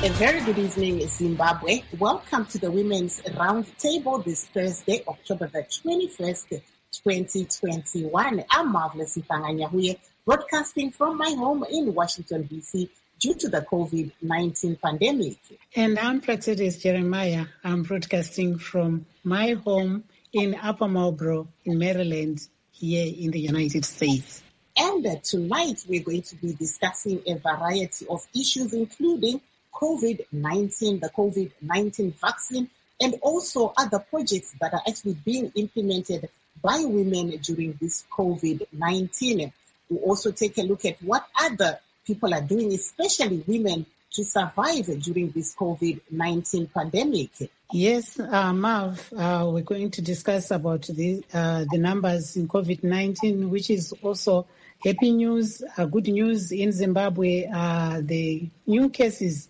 A very good evening, Zimbabwe. Welcome to the Women's Roundtable this Thursday, October the 21st, 2021. I'm Marvelous Mpanganyahuye, broadcasting from my home in Washington, D.C., due to the COVID-19 pandemic. And I'm Praxedis Jeremiah. I'm broadcasting from my home in Upper Marlboro, in Maryland, here in the United States. And tonight we're going to be discussing a variety of issues, including COVID-19, the COVID-19 vaccine, and also other projects that are actually being implemented by women during this COVID-19. We'll also take a look at what other people are doing, especially women, to survive during this COVID-19 pandemic. Yes, Marv, we're going to discuss about the numbers in COVID-19, which is also happy news, good news in Zimbabwe. The new cases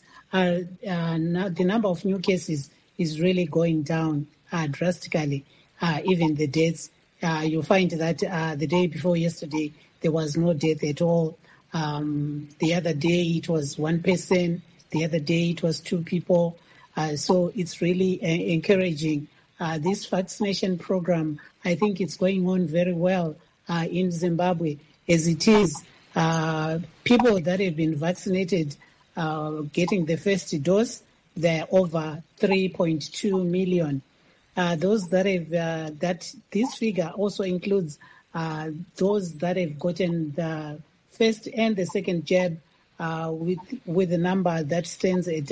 the number of new cases is really going down drastically. Even the deaths, you find that the day before yesterday, there was no death at all. The other day, it was one person. The other day, it was two people. So it's really encouraging. This vaccination program, I think it's going on very well in Zimbabwe. As it is, people that have been vaccinated getting the first dose, they're over 3.2 million. Those that have this figure also includes those that have gotten the first and the second jab, with a number that stands at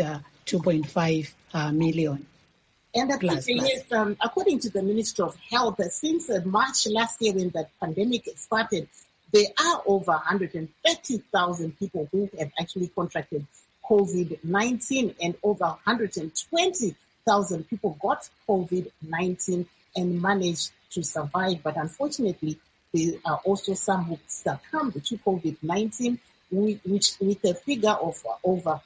2.5 million. And according to the Ministry of Health, since March last year when the pandemic started, there are over 130,000 people who have actually contracted COVID-19, and over 120,000 people got COVID-19 and managed to survive. But unfortunately, there are also some who succumbed to COVID-19, which with a figure of over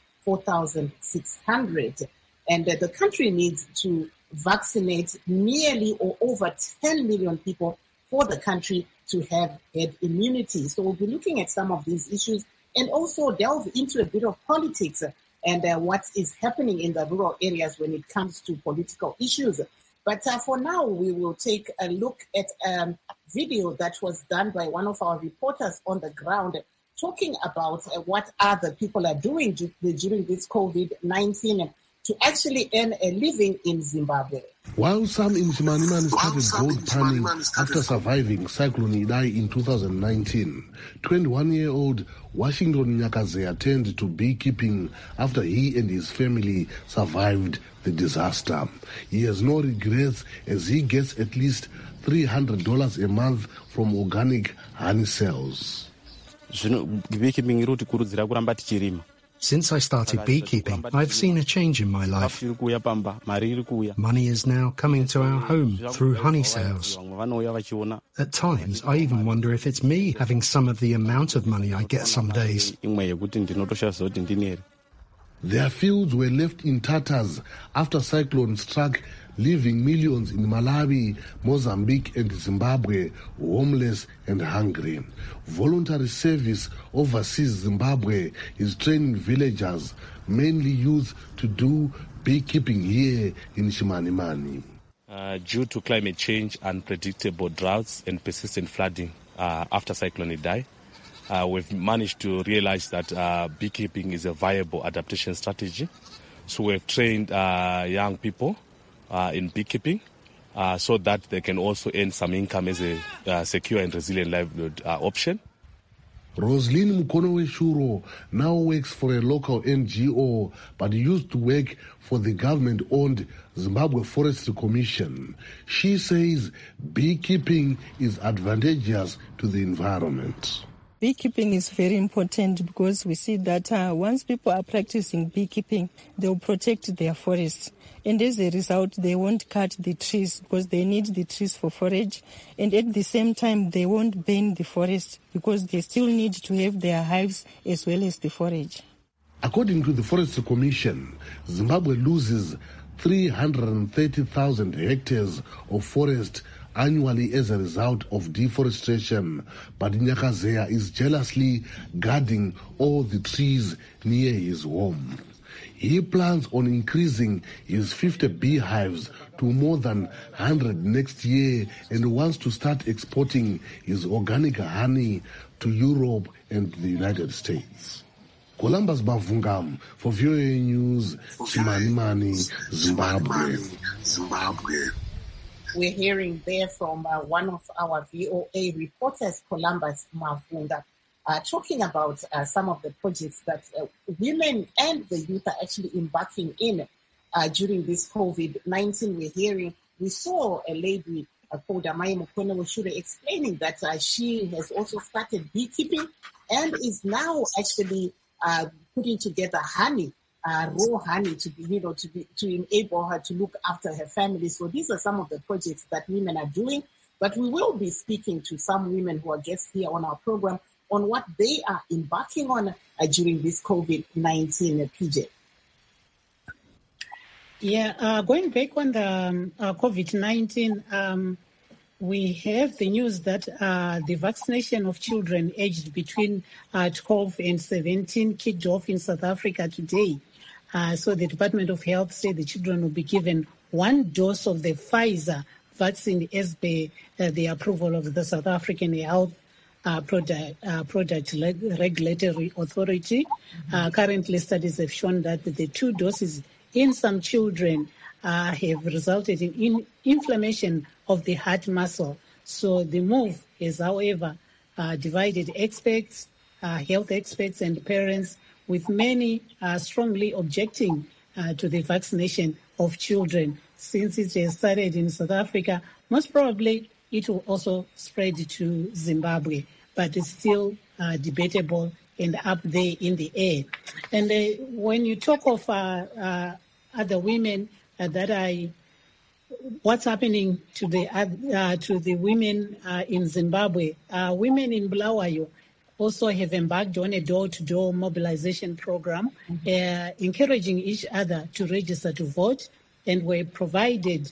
4,600. And the country needs to vaccinate nearly or over 10 million people for the country to have herd immunity. So we'll be looking at some of these issues and also delve into a bit of politics and what is happening in the rural areas when it comes to political issues. But for now, we will take a look at a video that was done by one of our reporters on the ground, talking about what other people are doing during this COVID-19 to actually earn a living in Zimbabwe. While some in Chimanimani started gold panning after surviving Cyclone Idai in 2019, 21-year-old Washington Nyakaze turned to beekeeping after he and his family survived the disaster. He has no regrets as he gets at least $300 a month from organic honey sales. Since I started beekeeping, I've seen a change in my life. Money is now coming to our home through honey sales. At times, I even wonder if it's me having some of the amount of money I get some days. Their fields were left in tatters after cyclone struck, leaving millions in Malawi, Mozambique and Zimbabwe homeless and hungry. Voluntary Service Overseas Zimbabwe is training villagers, mainly youth, to do beekeeping here in Chimanimani. Due to climate change, unpredictable droughts and persistent flooding after Cyclone Idai, we've managed to realize that beekeeping is a viable adaptation strategy. So we've trained young people in beekeeping so that they can also earn some income as a secure and resilient livelihood option. Roslyn Mukonowe Shuro now works for a local NGO, but used to work for the government-owned Zimbabwe Forestry Commission. She says beekeeping is advantageous to the environment. Beekeeping is very important because we see that once people are practicing beekeeping, they will protect their forests. And as a result, they won't cut the trees because they need the trees for forage. And at the same time, they won't burn the forest because they still need to have their hives as well as the forage. According to the Forestry Commission, Zimbabwe loses 330,000 hectares of forest annually as a result of deforestation, but Nyakazea is jealously guarding all the trees near his home. He plans on increasing his 50 beehives to more than 100 next year and wants to start exporting his organic honey to Europe and the United States. Columbus Bavungam for VOA News, Chimanimani, Zimbabwe. We're hearing there from one of our VOA reporters, Columbus Mavunga, talking about some of the projects that women and the youth are actually embarking in during this COVID-19. We saw a lady called Amai Mukwena Woshure explaining that she has also started beekeeping and is now actually putting together honey, raw honey to enable her to look after her family. So these are some of the projects that women are doing. But we will be speaking to some women who are guests here on our program on what they are embarking on during this COVID-19, PJ. Yeah, going back on the COVID-19, we have the news that the vaccination of children aged between 12 and 17 kicked off in South Africa today. So the Department of Health said the children will be given one dose of the Pfizer vaccine as per the approval of the South African Health Product Regulatory Authority. Currently, studies have shown that the 2 doses in some children have resulted in inflammation of the heart muscle. So the move is, however, divided experts, health experts and parents, with many strongly objecting to the vaccination of children. Since it has started in South Africa, most probably it will also spread to Zimbabwe, but it's still debatable and up there in the air. And when you talk of other women what's happening to the women in Zimbabwe, women in Bulawayo also have embarked on a door-to-door mobilization program, encouraging each other to register to vote, and were provided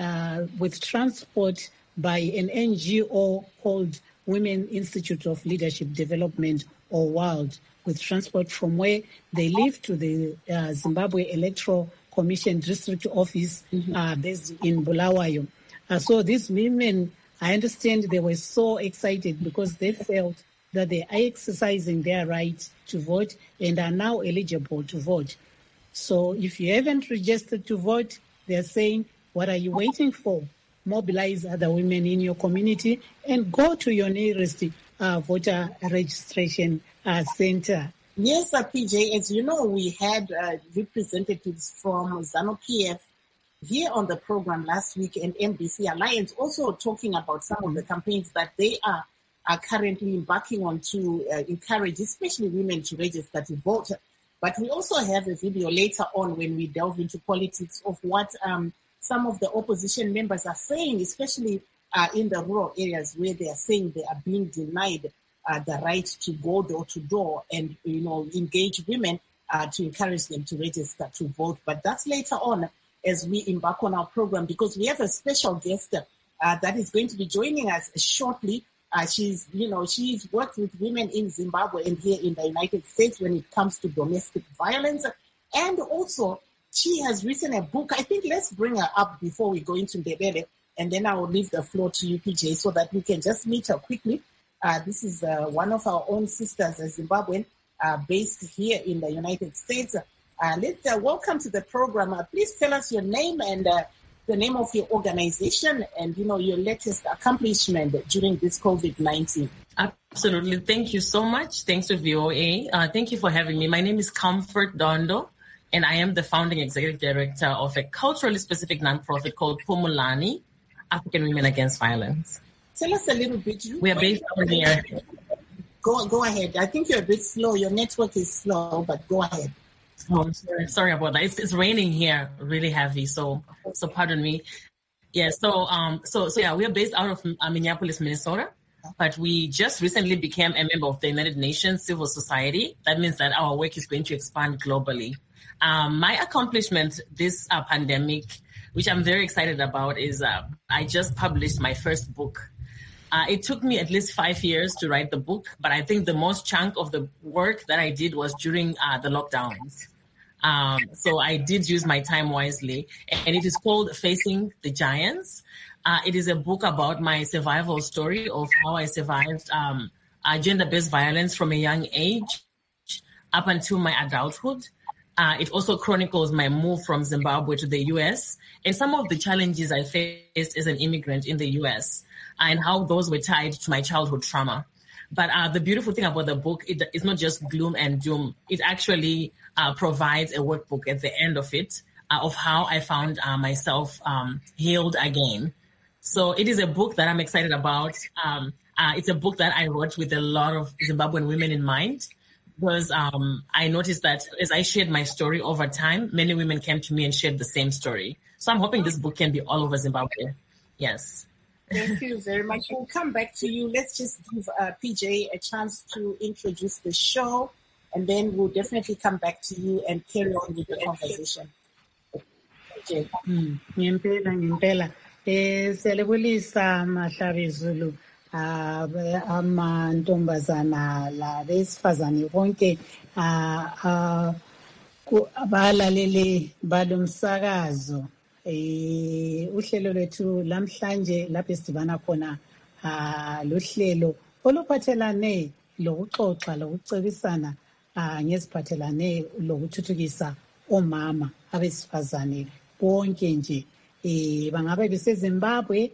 with transport by an NGO called Women Institute of Leadership Development, or WILD, with transport from where they live to the Zimbabwe Electoral Commission District Office based in Bulawayo. So these women, I understand they were so excited because they felt that they are exercising their right to vote and are now eligible to vote. So if you haven't registered to vote, they're saying, what are you waiting for? Mobilize other women in your community and go to your nearest voter registration center. Yes, PJ, as you know, we had representatives from ZANU-PF here on the program last week, and MDC Alliance also talking about some of the campaigns that they are currently embarking on to encourage especially women to register to vote. But we also have a video later on when we delve into politics of what some of the opposition members are saying, especially in the rural areas where they are saying they are being denied the right to go door to door and, engage women to encourage them to register to vote. But that's later on as we embark on our program, because we have a special guest that is going to be joining us shortly. She's worked with women in Zimbabwe and here in the United States when it comes to domestic violence. And also, she has written a book. I think let's bring her up before we go into Ndebele, and then I will leave the floor to you, PJ, so that we can just meet her quickly. This is one of our own sisters, a Zimbabwean, based here in the United States. Let's welcome to the program. Please tell us your name and the name of your organization and, your latest accomplishment during this COVID-19. Absolutely. Thank you so much. Thanks to VOA. Thank you for having me. My name is Comfort Dondo, and I am the founding executive director of a culturally specific nonprofit called Pumulani, African Women Against Violence. Tell us a little bit. We are based over here. Go ahead. I think you're a bit slow. Your network is slow, but go ahead. Oh, sorry about that. It's raining here really heavy, so pardon me. Yeah, so we are based out of Minneapolis, Minnesota, but we just recently became a member of the United Nations Civil Society. That means that our work is going to expand globally. My accomplishment this pandemic, which I'm very excited about, is I just published my first book. It took me at least 5 years to write the book, but I think the most chunk of the work that I did was during the lockdowns. So I did use my time wisely, and it is called Facing the Giants. It is a book about my survival story of how I survived gender-based violence from a young age up until my adulthood. It also chronicles my move from Zimbabwe to the U.S. and some of the challenges I faced as an immigrant in the U.S. and how those were tied to my childhood trauma. But the beautiful thing about the book, it's not just gloom and doom. It actually provides a workbook at the end of it of how I found myself healed again. So it is a book that I'm excited about. It's a book that I wrote with a lot of Zimbabwean women in mind, because I noticed that as I shared my story over time, many women came to me and shared the same story. So I'm hoping this book can be all over Zimbabwe. Yes. Thank you very much. We'll come back to you. Let's just give PJ a chance to introduce the show, and then we'll definitely come back to you and carry on with the conversation. PJ. Ngempela. Siyalibulisa Mahlabezulu. Amantombazana labesifazane bonke abalaleli balomsakazo uhlelo lwethu lamhlanje lapho sidibana khona luhlelo oluphathelane lokuxoxa lokucebisana ngeziphathelane lokuthuthukisa omama abesifazane bonke nje bangabe beseZimbabwe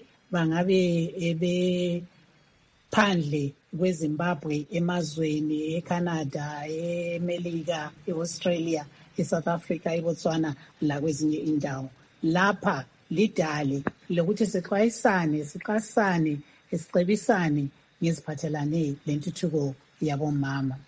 bangabe phandle kweZimbabwe emazweni eCanada, eMelika, eAustralia, eSouth Africa, eBotswana lakwezinye indawo. Lapha lidale lokuthi sixwayisane, siqasane, sicebisane ngeziphathelane lentuthuko yabomama.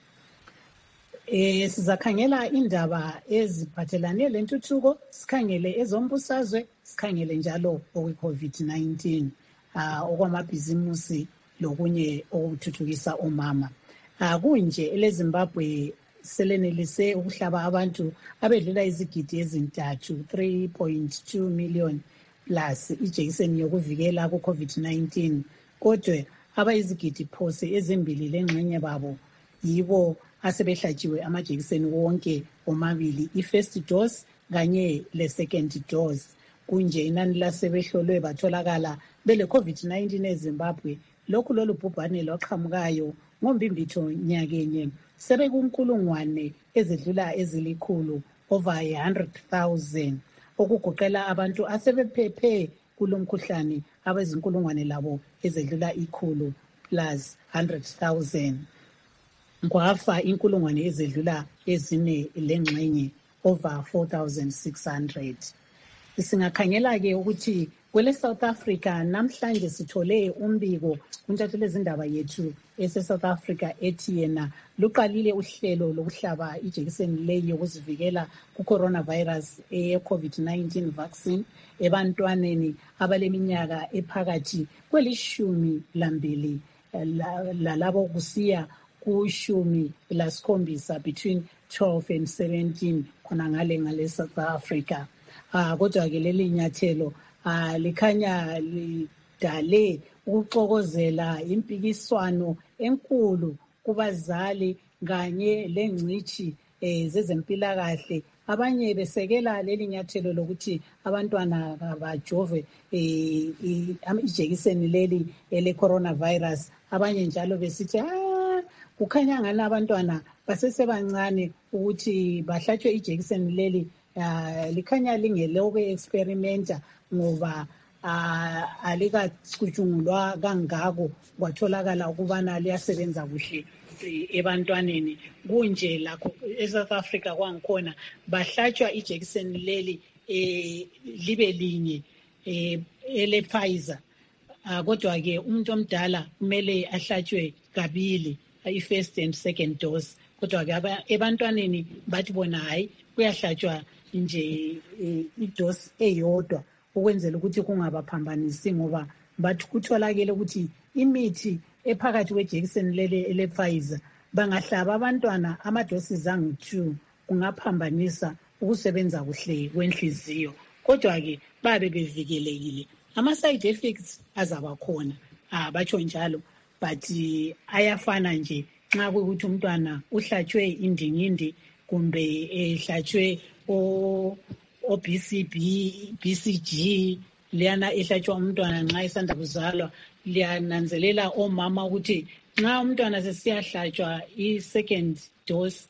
Sizakhangela indaba eziphathelane lentuthuko, sikhangele ezombusazwe, sikhangele njalo okwe-COVID-19 okwamabhizimusi lokunye okuthuthukisa omama. Kunje eleZimbabwe selenelise ukuhlaba abantu abedlula izigidi ezintathu 3.2 million plus ijekiseni yokuvikela ku-COVID-19. Kodwa abayizigidi phose ezimbili lengxenye babo yibo asebehlatshiwe amajekiseni wonke omabili, i-first dose kanye le-second dose. Kunje inani lasebehlolwe batholakala bele-COVID-19 eZimbabwe. Lokhu lolu bhubhane lwaqhamukayo ngombimbitho nyakenye sebekunkulungwane ezidlula ezilikhulu over 100,000 okugoqela abantu asebephephe kulomkhuhlane abezinkulungwane labo ezidlula ikhulu plus 100,000. Kwafa inkulungwane ezidlula ezine lengxenye over 4,600. Singakhangela ke ukuthi kwele South Africa namhlanje sithole umbiko kuntatheli izindaba yethu ese-South Africa ethi yena luqalile uhlelo lokuhlaba ijekiseni leyi yokuzivikela ku-coronavirus ye-COVID-19 vaccine ebantwaneni abaleminyaka ephakathi kweli-12 lalabo kusiya ku-17 between 12 and 17 khona ngale South Africa. Kodwa ke leli nyathelo likhanya lidale ukuxokozela impikiswano enkulu kubazali kanye lengcithi zezempilakahle. Abanye besekela leli nyathelo lokuthi abantwana bajove ijekiseni leli ele coronavirus. Abanye njalo besithi kukhanya ngani abantwana basesebancane ukuthi bahlatshwe ijekiseni leli likhanya lingeloke experimenta ngoba alikacutshungulwa kangako kwatholakala ukubana liyasebenza kuhle ebantwaneni. Kunje lakho eSouth Africa kwangikhona bahlatshwa ijekiseni leli libe linye ele Pfizer. Kodwa ke umuntu omdala kumele ahlatshwe kabili i-first and second dose. Kodwa ke ebantwaneni bathi bona hayi kuyahlatshwa nje idose eyodwa ukwenzela ukuthi kungabaphambanisi ngoba bathi kutholakele ukuthi imithi ephakathi kwejekiseni lele ele Pfizer bangahlaba abantwana amadoses angu-2 kungaphambanisa ukusebenza kuhle kwenhliziyo. Kodwa ke babe bevikelekile. Ama-side effects azaba khona batsho njalo, but ayafana nje nxa kuyikuthi umntwana uhlatshwe indingindi kumbe ehlatshwe BCG liyana ehlatshwa umntwana nxa isanda kuzalwa. Liyananzelela omama ukuthi nxa umntwana sesiyahlatshwa i-second dose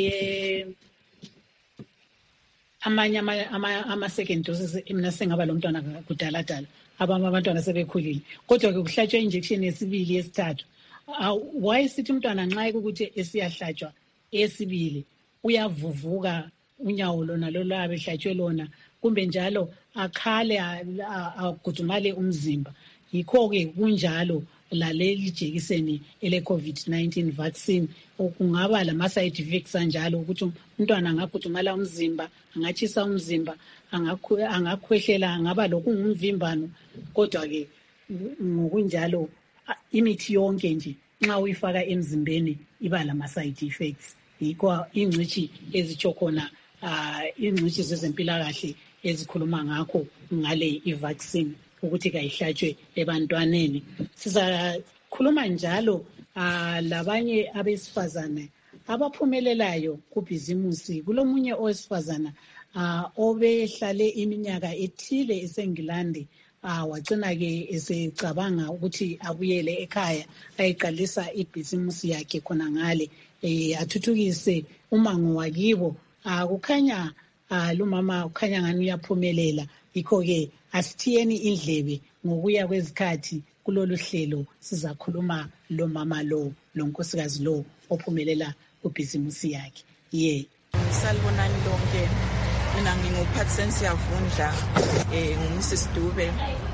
amanye ama-second doses mina sengaba lo mntwana kudala abantwana sebekhulile, kodwa ke kuhlatshwa injection yesibili yesithathu. Why sithi umntwana nxa ukuthi esiyahlatshwa esibili uyavuvuka unyawo lona lolabe ehlatshwe lona, kumbe njalo akhale agudumale umzimba? Yikho-ke kunjalo laleli jekiseni ele-COVID-19 vaccine kungaba lama-side effects anjalo ukuthi umntwana angagudumala umzimba, angatshisa umzimba, angakhwehlela, angaba lokungumvimbano. Kodwa-ke ngokunjalo imithi yonke nje nxa uyifaka emzimbeni iba lama-side effects. Yikho ingcitshi ezitsho khona ingcitshi zezempilakahle ezikhuluma ngakho ngale i-vaccine ukuthi kayihlatshwe ebantwaneni. Sizakhuluma njalo labanye abesifazane abaphumelelayo kubhizimusi. Kulomunye owesifazana obehlale iminyaka ethile eseNgilandi, wagcina-ke esecabanga ukuthi abuyele ekhaya ayiqalisa ibhizimusi yakhe khona ngale, athuthukise umango wakibo. Kukhanya lumama kukhanya ngani uyaphumelela. Yikho-ke asithiyeni indlebe ngokuya kwezikhathi kulolu hlelo sizakhuluma lo mama lo nkosikazi lo ophumelela kubhizimusi yakhe. Salibonani lonke, mina nginguphathisen Siyavundla, ngumSisi Dube,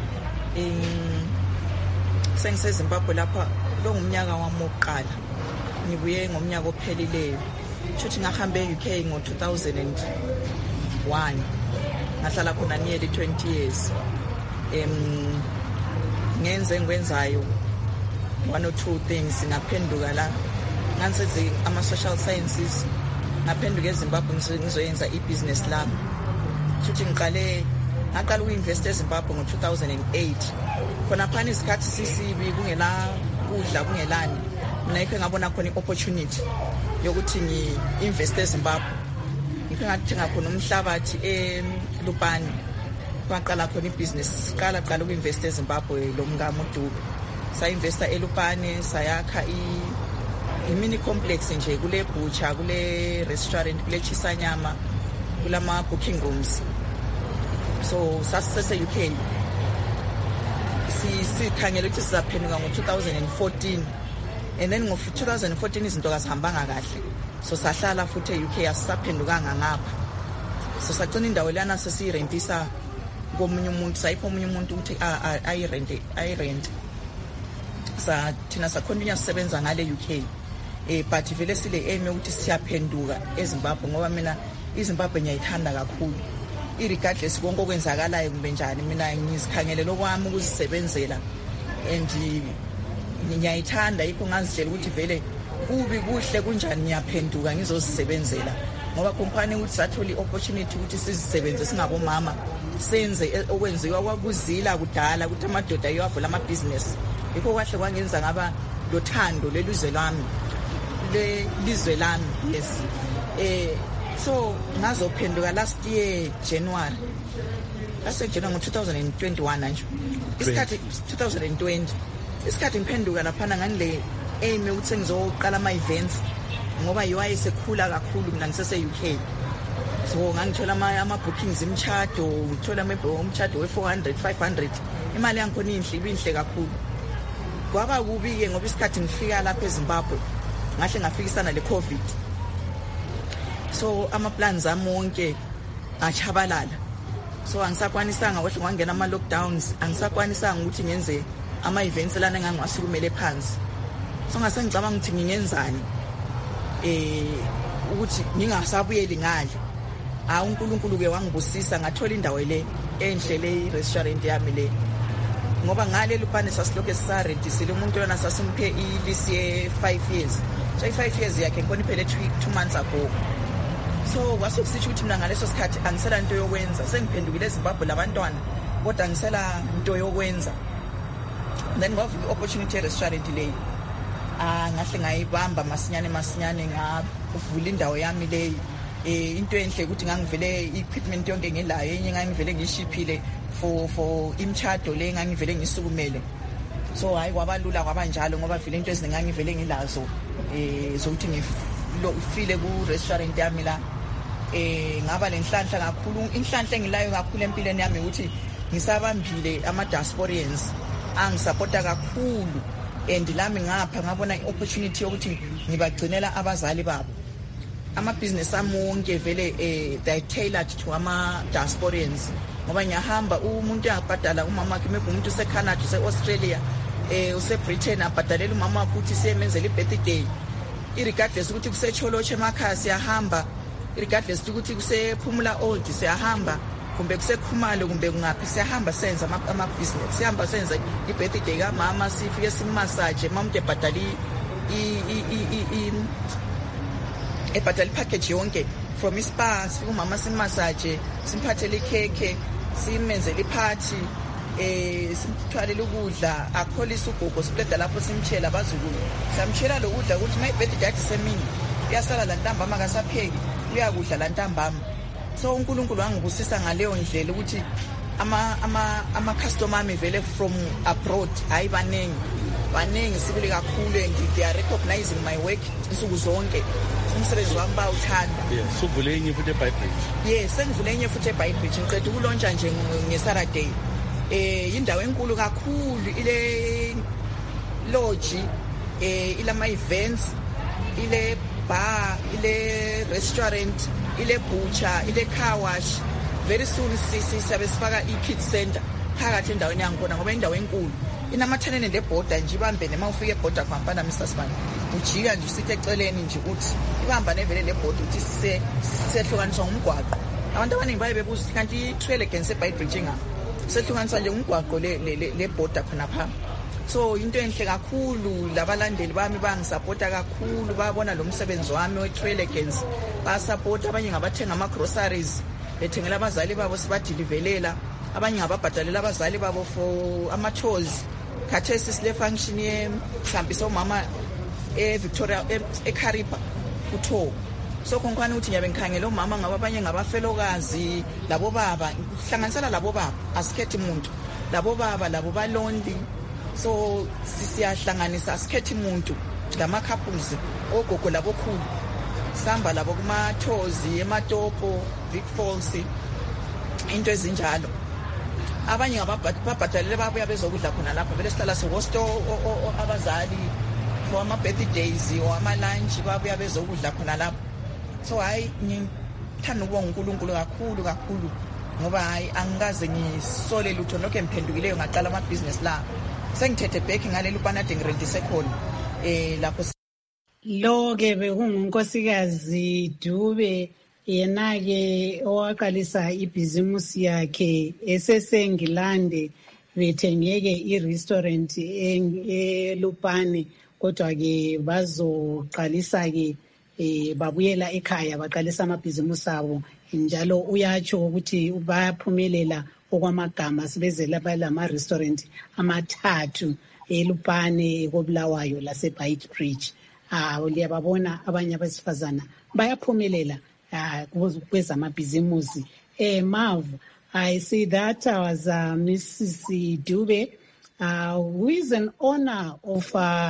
sengiseZimbabwe lapha. Lo ngumnyaka wami wokuqala, ngibuye ngomnyaka ophelileyo. Futhi ngahambe e-UK ngo-2001, ngahlala khona nearly 20 years. Ngenze ngikwenzayo one or two things, ngaphenduka la ngansenze ama-social sciences, ngaphenduka eZimbabwe ngizoyenza i-business lami. Futhi ngaqala uku-invest eZimbabwe ngo-2008. Khona phana isikhathi sisibi, kungela kudla, kungelani. Mina yikho ngabona khona i-opportunity yokuthi ngi-invest eZimbabwe. Ngikho ngathenga khona umhlabathi eLupane, kwaqala khona i-business. Qala uku-invest eZimbabwe lo mngamo uDube. Sa-investa eLupane, sayakha i-mini complex nje kule butcher, kule restaurant, kule Chisanyama, kulama booking rooms. So sase-UK sikhangela ukuthi sizaphenduka ngo-2014, and then ngo-2014 izinto kazihambanga kahle, so sahlala futhi e-UK, asisaphendukanga ngapha. So sagcina indawo lana sesiyirentisa komunye umuntu, sayipha omunye umuntu ukuthi ayirente. Thina sakhontinya sisebenza ngale UK, but vele sile aim ukuthi siyaphenduka eZimbabwe, ngoba mina iZimbabwe ngiyayithanda kakhulu. Irregardless konke okwenzakalayo kumbe njani, mina ngizikhangelela okwami ukuzisebenzela and ngiyayithanda. Yikho ngazitshela ukuthi vele kubi kuhle kunjani ngiyaphenduka ngizozisebenzela, ngoba kumpani ukuthi sathola i-opportunity ukuthi sizisebenze singabomama, senze okwenziwa kwakuzila kudala ukuthi amadoda ayovula amabhizinesi. Yikho kahle kwangenza ngaba lothando lelizwe lami. Yes. So ngazophenduka last year January ngo-2021 nje, isikhathi 2020, isikhathi ngiphenduka laphana nganile aim ukuthi sengizoqala ama-events, ngoba yiwayesekhula kakhulu mina ngisese-UK. So ngangithola ama-bookings imishado, ngithola umshado we-400 500, imali yangikhona inhle kakhulu. Kwaba kubi-ke ngoba isikhathi ngifika lapha eZimbabwe ngahle ngafikisana le-COVID. So ama-plans ami wonke achabalala, so angisakwanisanga kahle, kwangena ama-lockdowns, angisakwanisanga ukuthi ngenze ama-events lana engangasikumele phansi. So ngase ngicabanga ukuthi ngingenzani ukuthi ngingasabuyeli ngale. uNkulunkulu-ke wangibusisa, ngathola indawo le enhle le i-restaurant yami le, ngoba ngale Lupane sasilokhu sisarentisile umuntu yona sasimphe i-lease ye-5 years. So i-5 years yakhe ngibona iphele 2 months ago. So kwasekusithi ukuthi mina ngaleso sikhathi angisela into yokwenza, sengiphendukile eZimbabwe labantwana, kodwa angisela into yokwenza. Then ngavula i-opportunity ye-restaurant leyo, ngahle ngayibamba masinyane ngavula indawo yami leyo. Into enhle ukuthi ngangivele equipment yonke ngilayo, enye ngangivele ngishiphile for imchado le ngangivele ngisukumele. So hayi kwabalula kwabanjalo ngoba vele into eziningi ngangivele ngilazo zokuthi ngifile ku restaurant yami la. Ngaba lenhlanhla kakhulu, inhlanhla engilayo kakhulu empilweni yami ukuthi ngisabambile ama-diasporians angisupporta kakhulu, and lami ngapha ngabona i-opportunity yokuthi ngibagcinela abazali babo. Ama-business ami wonke vele they tailored to ama-diasporians ngoba ngiyahamba umuntu uyabhadala umama wakhe, maybe umuntu use-Canada, use-Australia, use-Britain, abhadalela umama wakhe ukuthi siyemenzela i-birthday, irregardless ukuthi kuse-Choloche emakhaya siyahamba, regardless ukuthi kusephumula old siyahamba, kumbe kusekhumalo kumbe kungaphi siyahamba senza ama-business, siyahamba senza i-birthday kamama, sifike simmassage mama umuntu ebhadala ebhadala ipackage yonke from ispa, sifike umama simmassage, simphathele ikhekhe, simenzele iphathi, simthwalele ukudla, akholisa ugogo, sipleda lapho simtshela abazukulu, siyamtshela lo kudla ukuthi uma i-birthday yakhe semini uyasala la ntambama akasapheki, uyakudla la ntambama. So uNkulunkulu wangibusisa ngaleyo ndlela ukuthi ama-customer ami vele from abroad hayi baningi sibili kakhulu, and they are recognizing my work insuku zonke, umsebenzi wami bawuthanda. Suvule enye futhi eBhayibridge? Yes, sengivule enye futhi eBhayibridge, ngiqeda ukulontsha nje ngeSaturday. Indawo enkulu kakhulu, ile lodge, ilama events, ile bar, ile restaurant, ile butcher, ile car wash. Very soon siyabe sifaka i-kids center phakathi endaweni yangikhona ngoba indawo enkulu inamathaneni lebhoda nje, ibambene uma ufika ebhoda kuhambana Mr. Sibani ujika nje usithi eceleni nje uthi ibambane vele lebhoda uthi sisehlukaniswa ngumgwaqo. Abantu abaningi baye bebuza ukuthi kanti i-trail against eBhayibridge ngapha sehlukaniswa nje umgwaqo lebhoda khonapha. So into enhle kakhulu, labalandeli bami bangisupporta kakhulu, babona lo msebenzi wami we-trail against, basupporta. Abanye ngabathenga ama-groceries, bethengela abazali babo sibadilivelela, abanye ngababhadalela abazali babo for ama-tours. Khathesi sile function sihambisa umama eVictoria eKharipa ku-tour. So konkwani ukuthi ngiyabe ngikhangela umama ngaba abanye ngabafelokazi, labo baba, hlanganisela labo baba, asikhethi umuntu, labo baba labo balonely. So siyahlanganisa, asikhethi umuntu, ngama-couples, ogogo labo khulu, sihamba labo kuma-tours, eMatopo, Vic Falls, into ezinjalo. Abanye ngababhadalele babuya bezokudla khona lapha, vele sihlala sihosto abazali for ama-birthdays or ama-lunch, babuya bezokudla khona lapha. So hayi ngithanda ukubonga uNkulunkulu kakhulu ngoba hayi angikaze ngisole lutho lokho emphendukileyo ngaqala ama-business la. Sengithethe back ngaleli upanade ngirentise khona lapho. Lo ke bekungunkosikazi Dube, yena-ke owaqalisa ibhizimusi yakhe eseseNgilande, bethengeke i-restaurant eLupane, kodwa-ke bazoqalisa-ke babuyela ekhaya baqalisa amabhizimusi abo, njalo uyatsho ukuthi bayaphumelela okwamagama, sibezela balama-restaurant amathathu eLupane, koBulawayo laseBhayibridge. Liyababona abanye abesifazana bayaphumelela kwezamabhizimusi. Mav, I see that was Mrs. Dube, who is an owner of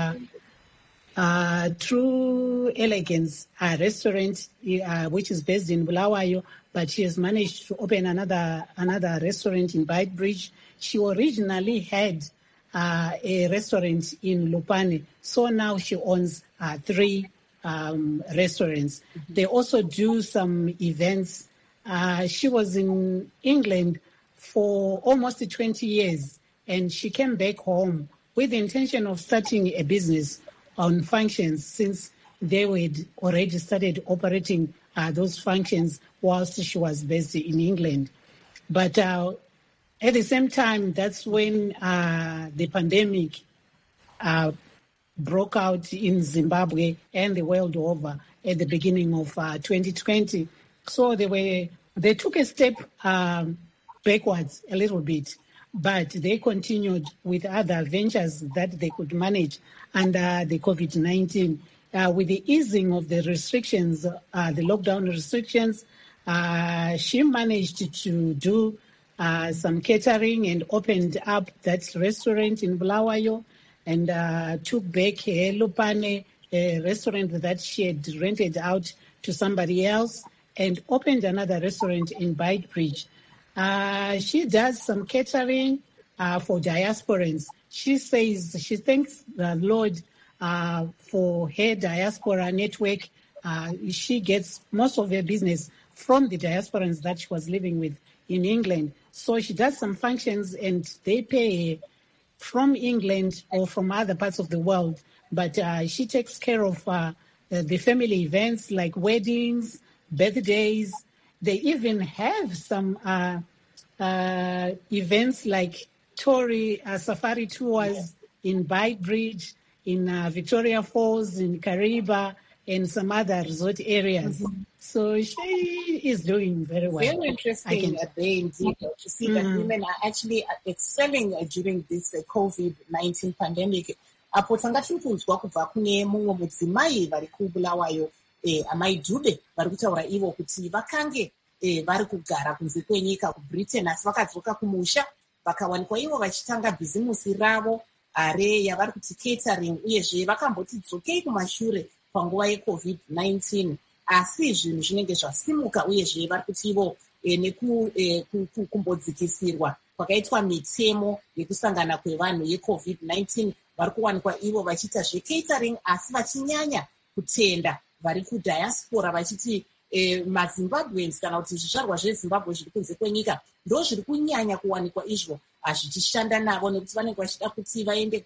True Elegance restaurant, which is based in Bulawayo, but she has managed to open another restaurant in Bridge. She originally had a restaurant in Lupane, so now she owns 3 restaurants. Mm-hmm. They also do some events. She was in England for almost 20 years, and she came back home with the intention of starting a business on functions, since they had already started operating those functions whilst she was based in England. But at the same time, that's when the pandemic broke out in Zimbabwe and the world over at the beginning of 2020. So they took a step backwards a little bit. but they continued with other ventures that they could manage under the COVID-19. With the easing of the restrictions, the lockdown restrictions, she managed to do some catering and opened up that restaurant in Bulawayo and took back her Lupane restaurant that she had rented out to somebody else and opened another restaurant in Beitbridge. She does some catering for diasporans. She says she thanks the Lord for her diaspora network. She gets most of her business from the diasporans that she was living with in England. So she does some functions and they pay from England or from other parts of the world. But she takes care of the family events like weddings, birthdays. They even have some events like safari tours in Beitbridge, in Victoria Falls, in Kariba, and some other resort areas. Mm-hmm. So she is doing very well. Very interesting indeed to see that women are actually excelling during this COVID-19 pandemic. Apo tanga tiri kunzwa kubva kune mumwe mudzimai vari kuBulawayo amai Dube vari kutaura ivo kuti vakange vari kugara kunze kwenyika kuBritain asi vakadzoka kumusha vakawanikwa ivo vachitanga bhizimusi ravo yavari kuti catering uyezve vakamboti dzokei kumashure panguva yeCovid-19 asi zvinhu zvinenge zvasimuka uyezve vari kuti ivo nekumbodzikisirwa kwakaitwa mitemo yekusangana kwevanhu yeCovid-19 vari kuwanikwa ivo vachiita zvecatering asi vachinyanya kutenda vari kudiaspora vachiti maZimbabweans kana kuti zvizvarwa zveZimbabwe zviri kunze kwenyika ndo zviri kunyanya kuwanikwa izvo zvichishanda navo nekuti vanenge vachida kuti vaende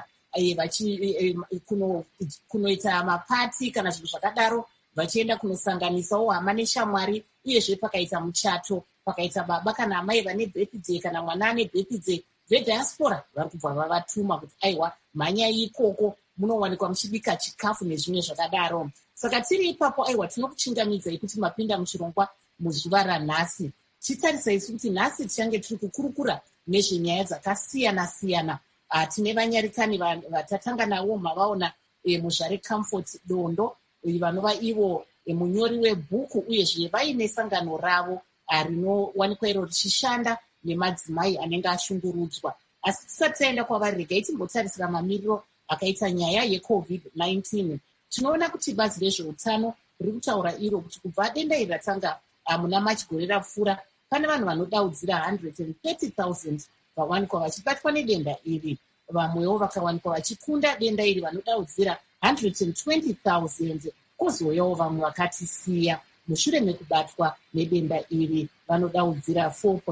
kunoita mapati kana zvinhu zvakadaro vachienda kunosanganisawo hama neshamwari uyezve pakaita muchato pakaita baba kana amai vane birthday kana mwana ane birthday vediaspora vari kubva vavatuma kuti aiwa mhanyai ikoko munowanikwa muchibika chikafu nezvimwe zvakadaro. Saka tiri ipapo aiwa tinokuchingamidzai kuti mapinda muchirongwa muzuva ranhasi. Titarisa isu kuti nhasi tichange tiri kukurukura nezvenyaya dzakasiyana-siyana. Tine vanyarikani vatatanga navo mavaona muzvare Comfort Dondo vanova ivo munyori webhuku uyezve vaine sangano ravo rinowanikwa iro richishanda nemadzimai anenge ashungurudzwa. Asi tisati taenda kwavari regai timbotarisira mamiriro akaita nyaya yeCovid-19. Tinoona kuti bazi rezveutano riri kutaura iro kuti kubva denda iri ratanga muna Machi gore rapfuura pane vanhu vanodaudzira 130,000 vawanikwa vachibatwa nedenda iri. Vamwewo vakawanikwa vachikunda denda iri vanodaudzira 120,000. Kozouyawo vamwe vakatisiya mushure mekubatwa nedenda iri vanodaudzira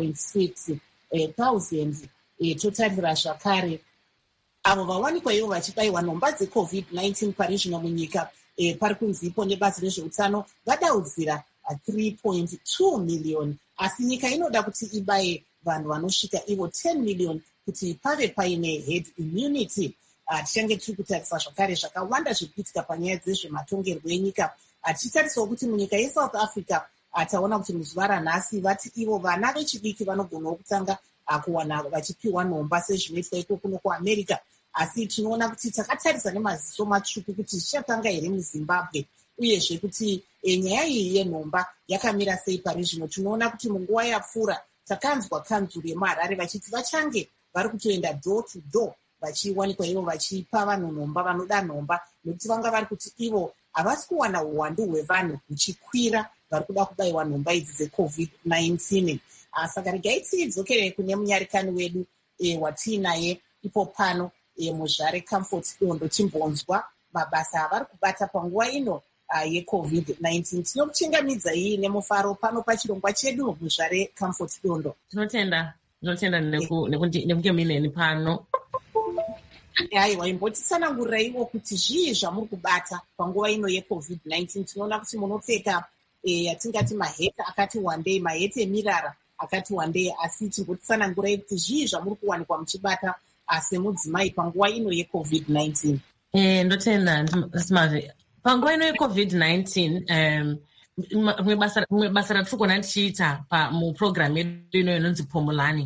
4,600. Totarira zvakare avo vawanikwa ivo vachibayiwa nhomba dzeCovid-19 pari zvino munyika pari kunzipo nebazi rezveutano vadaudzira 3.2 million. Asi nyika inoda kuti ibaye vanhu vanosvika ivo 10 million kuti pave paine head immunity. Tichange tiri kutarisa zvakare zvakawanda zvikuitika panyaya dzezvematongerwo enyika. Tichitarisawo kuti munyika yeSouth Africa taona kuti muzuva ranhasi vati ivo vana vechidiki vanogonawo kutanga kuwana vachipiwa nhomba sezvinoitwa iko kuno kuAmerica. Asi tinoona kuti takatarisa nemaziso matsvuku kuti zvichatanga here muZimbabwe uyezve kuti nyaya iyi yenhomba yakamira sei pari zvino. Tinoona kuti munguva yapfuura takanzwa kanzuru yemuHarare vachiti vachange vari kutoenda door to door vachiwanikwa ivo vachipa vanhu nhomba vanoda nhomba nekuti vanga vari kuti ivo havasi kuwana uwandu hwevanhu huchikwira vari kuda kubayiwa nhomba idzi dzeCovid-19. Saka regai tidzokere kune munyarikani wedu watiinaye ipo pano muzvare Comfort Dondo timbonzwa mabasa avari kubata panguva ino yeCovid-19. Tinokuchingamidzai nemufaro pano pachirongwa chedu muzvare Comfort Dondo. Tinotenda nekunge muineni pano. Aiwa, imbotitsanangurirawo kuti zvii zvamuri kubata panguva ino yeCovid-19. Tinoona kuti munopfeka yatingati mahete akati wandei, mahete emirara akati wandei, asi chimbotitsanangurai kuti zvii zvamuri kuwanikwa muchibata semudzimai panguva ino yeCovid-19. Ndotenda Simave. Panguva ino yeCovid-19 rimwe basa ratiri kuona tichiita mupurogiramu yedu ino inonzi Phomolani.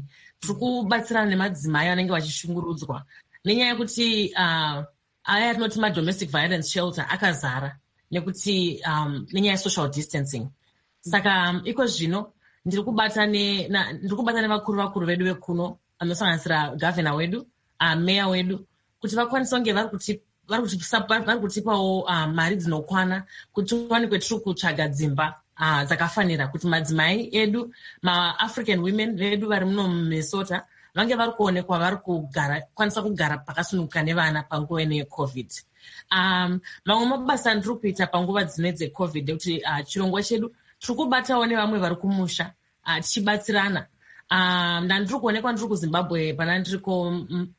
tiri kubatsirana nemadzimai anenge vachishungurudzwa nenyaya yekuti aya atinoti madomestic violence shelter akazara nekuti nenyaya yesocial distancing. Saka iko zvino ndiri kubata nevakuru vedu vekuno anosanganisira gavhena wedu, meya wedu, kuti vakwanisa kunge vari kutipawo mari dzinokwana kuti tiwanikwe tiri kutsvaga dzimba dzakafanira kuti madzimai edu, maAfrican women vedu vari muno muMinnesota vange vari kuonekwa vari kukwanisa kugara pakasununguka nevana panguva ino yeCovid. Mamwe mabasa ndiri kuita panguva dzine dzeCovid ekuti chirongwa chedu tiri kubatawo nevamwe vari kumusha tichibatsirana. Ndandiri kuonekwa ndiri kuZimbabwe pana ndiriko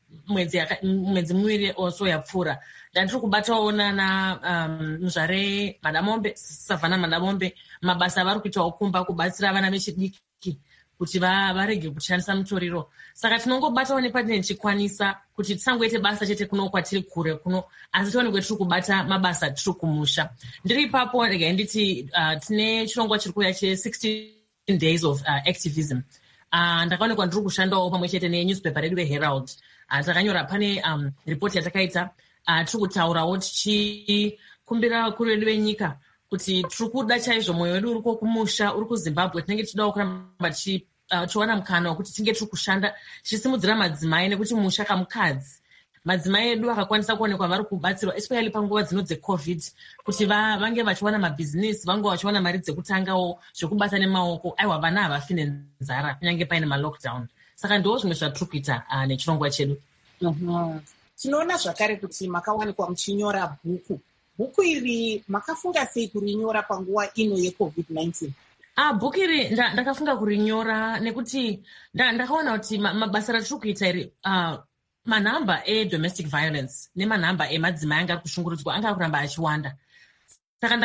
mwedzi miviri oso yapfuura. Ndandiri kubatawo nana muzvare Madamombe, Savana Madamombe, mabasa avari kuitawo kumba kubatsira vana vechidiki kuti varege kushandisa mutoriro. Saka tinongobatawo nepatinenge tichikwanisa kuti tisangoite basa chete kuno kwatiri kure kuno, asi tionekwe tiri kubata mabasa tiri kumusha. Ndiri ipapo rega nditi tine chirongwa chiri kuuya che16 days of activism. Ndakaonekwa ndiri kushandawo pamwe chete nenewspaper redu reHerald. Takanyora pane ripoti yatakaita tiri kutaurawo tichikumbira vakuru vedu venyika kuti tiri kuda chaizvo mwoyo wedu uriko kumusha, uri kuZimbabwe, tinenge tichidawo kuramba tichiwana mukana wekuti tinge tiri kushanda tichisimudzira madzimai, nekuti musha kamukadzi madzimai edu akakwanisa kuonekwa vari kubatsirwa especially panguva dzino dzeCovid kuti vange vachiwana mabhizinesi, vange vachiwana mari dzekutangawo zvekubata nemaoko. Aiwa, vana havafi nenzara kunyange paine malockdown. Saka ndiwo zvimwe zvatiri kuita nechirongwa chedu. Tinoona zvakare kuti makawanikwa muchinyora bhuku iri makafunga sei kurinyora panguva ino yeCovid-19? Bhuku iri ndakafunga kurinyora nekuti ndakaona kuti mabasa ratiri kuita iri manhamba edomestic violence nemanhamba emadzimai anga ari kushungurudzwa anga ari kuramba achiwanda. Saka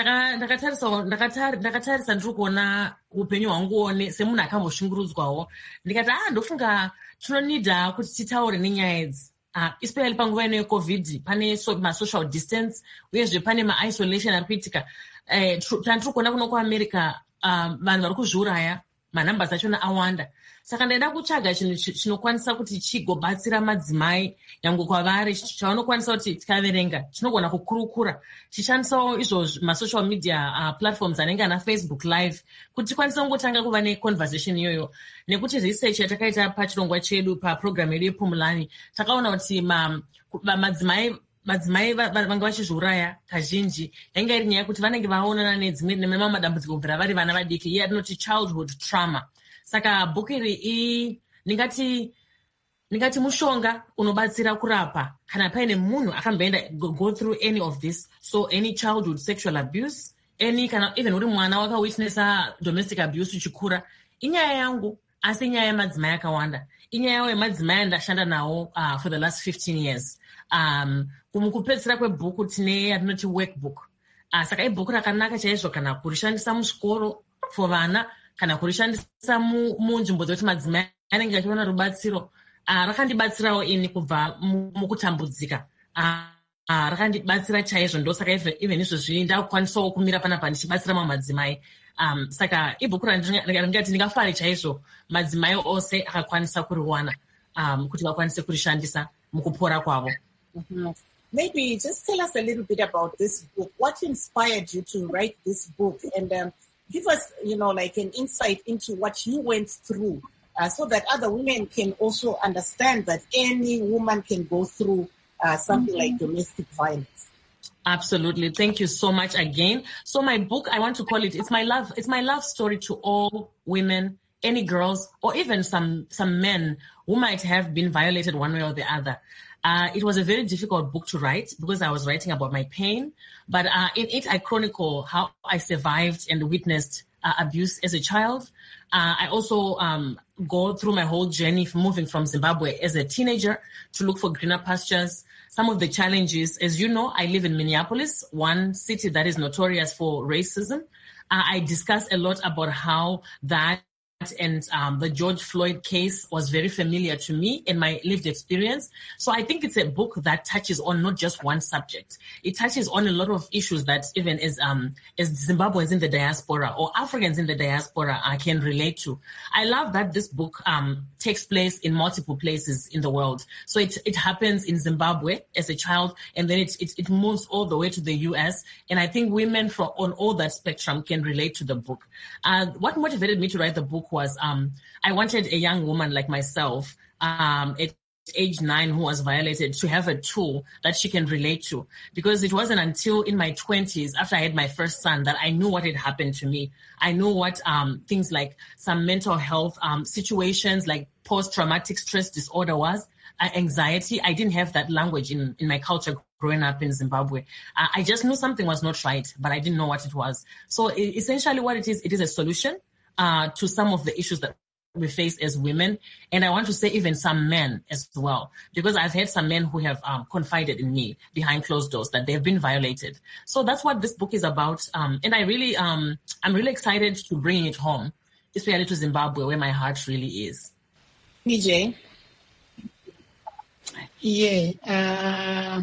ndakatarisa ndiri kuona upenyu hwangu semunhu akamboshungurudzwawo, ndikati ndofunga tinonidha kuti titaure nenyaya idzi. Especially panguva ino yeCovid pane masocial distance uyezve pane maisolation ari kuitika. Tandiri kuona kuno kuAmerica vanhu vari kuzviuraya, manhambasi achona awanda. Saka ndaida kutsvaga chinhu chinokwanisa kuti chigobatsira madzimai yangu kwavari, chavanokwanisa kuti tikaverenga tinogona kukurukura tichishandisawo izvozvo masocial media platforms anenge ana Facebook live kuti tikwanisa kungotanga kuva neconversation iyoyo. Nekuti research yatakaita pachirongwa chedu paprogram yedu yePumulani takaona kuti madzimai vange vachizviuraya kazhinji yanga iri nyaya yekuti vanenge vaonana nemamwe madambudziko kubvira vari vana vadiki, iye atinoti childhood trauma. Saka bhuku iri ndingati mushonga unobatsira kurapa kana paine munhu akamboenda go through any of this, so any childhood sexual abuse, kana even uri mwana wakawitnessa domestic abuse uchikura. Inyaya yangu asi inyaya yemadzimai akawanda, inyaya yawo yemadzimai andashanda nawo for the last 15 years. Mukupedzisira kwebhuku tine yatinoti workbook. Saka ibhuku rakanaka chaizvo kana kurishandisa muzvikoro for vana kana kurishandisa munzvimbo dzekuti madzimai anenge achiona rubatsiro. Rakandibatsirawo ini kubva mukutambudzika. Rakandibatsira chaizvo, ndosaka even izvozvi ndakukwanisawo kumira panapa ndichibatsira mamwe madzimai. Saka ibhuku randingati ndingafare chaizvo madzimai ose akakwanisa kuriwana kuti vakwanise kurishandisa mukupora kwavo. Maybe just tell us a little bit about this book. What inspired you to write this book? And give us, like an insight into what you went through so that other women can also understand that any woman can go through something like domestic violence. Absolutely. Thank you so much again. So my book, I want to call it, it's my love story to all women, any girls, or even some men who might have been violated one way or the other. It was a very difficult book to write because I was writing about my pain, but in it I chronicle how I survived and witnessed abuse as a child. I also go through my whole journey moving from Zimbabwe as a teenager to look for greener pastures. Some of the challenges, as you know, I live in Minneapolis, one city that is notorious for racism. I discuss a lot about how that and the George Floyd case was very familiar to me in my lived experience. So I think it's a book that touches on not just one subject. It touches on a lot of issues that even as Zimbabweans in the diaspora or Africans in the diaspora can relate to. I love that this book takes place in multiple places in the world. So it happens in Zimbabwe as a child, and then it moves all the way to the US. And I think women on all that spectrum can relate to the book. What motivated me to write the book was I wanted a young woman like myself at age 9 who was violated to have a tool that she can relate to, because it wasn't until in my 20s after I had my first son that I knew what had happened to me. I knew what things like some mental health situations like post-traumatic stress disorder was, anxiety. I didn't have that language in my culture growing up in Zimbabwe. I just knew something was not right, but I didn't know what it was. So essentially what it is a solution to some of the issues that we face as women. And I want to say even some men as well, because I've had some men who have confided in me behind closed doors that they've been violated. So that's what this book is about. And I really, I'm really excited to bring it home, especially to Zimbabwe, where my heart really is. PJ? Yeah.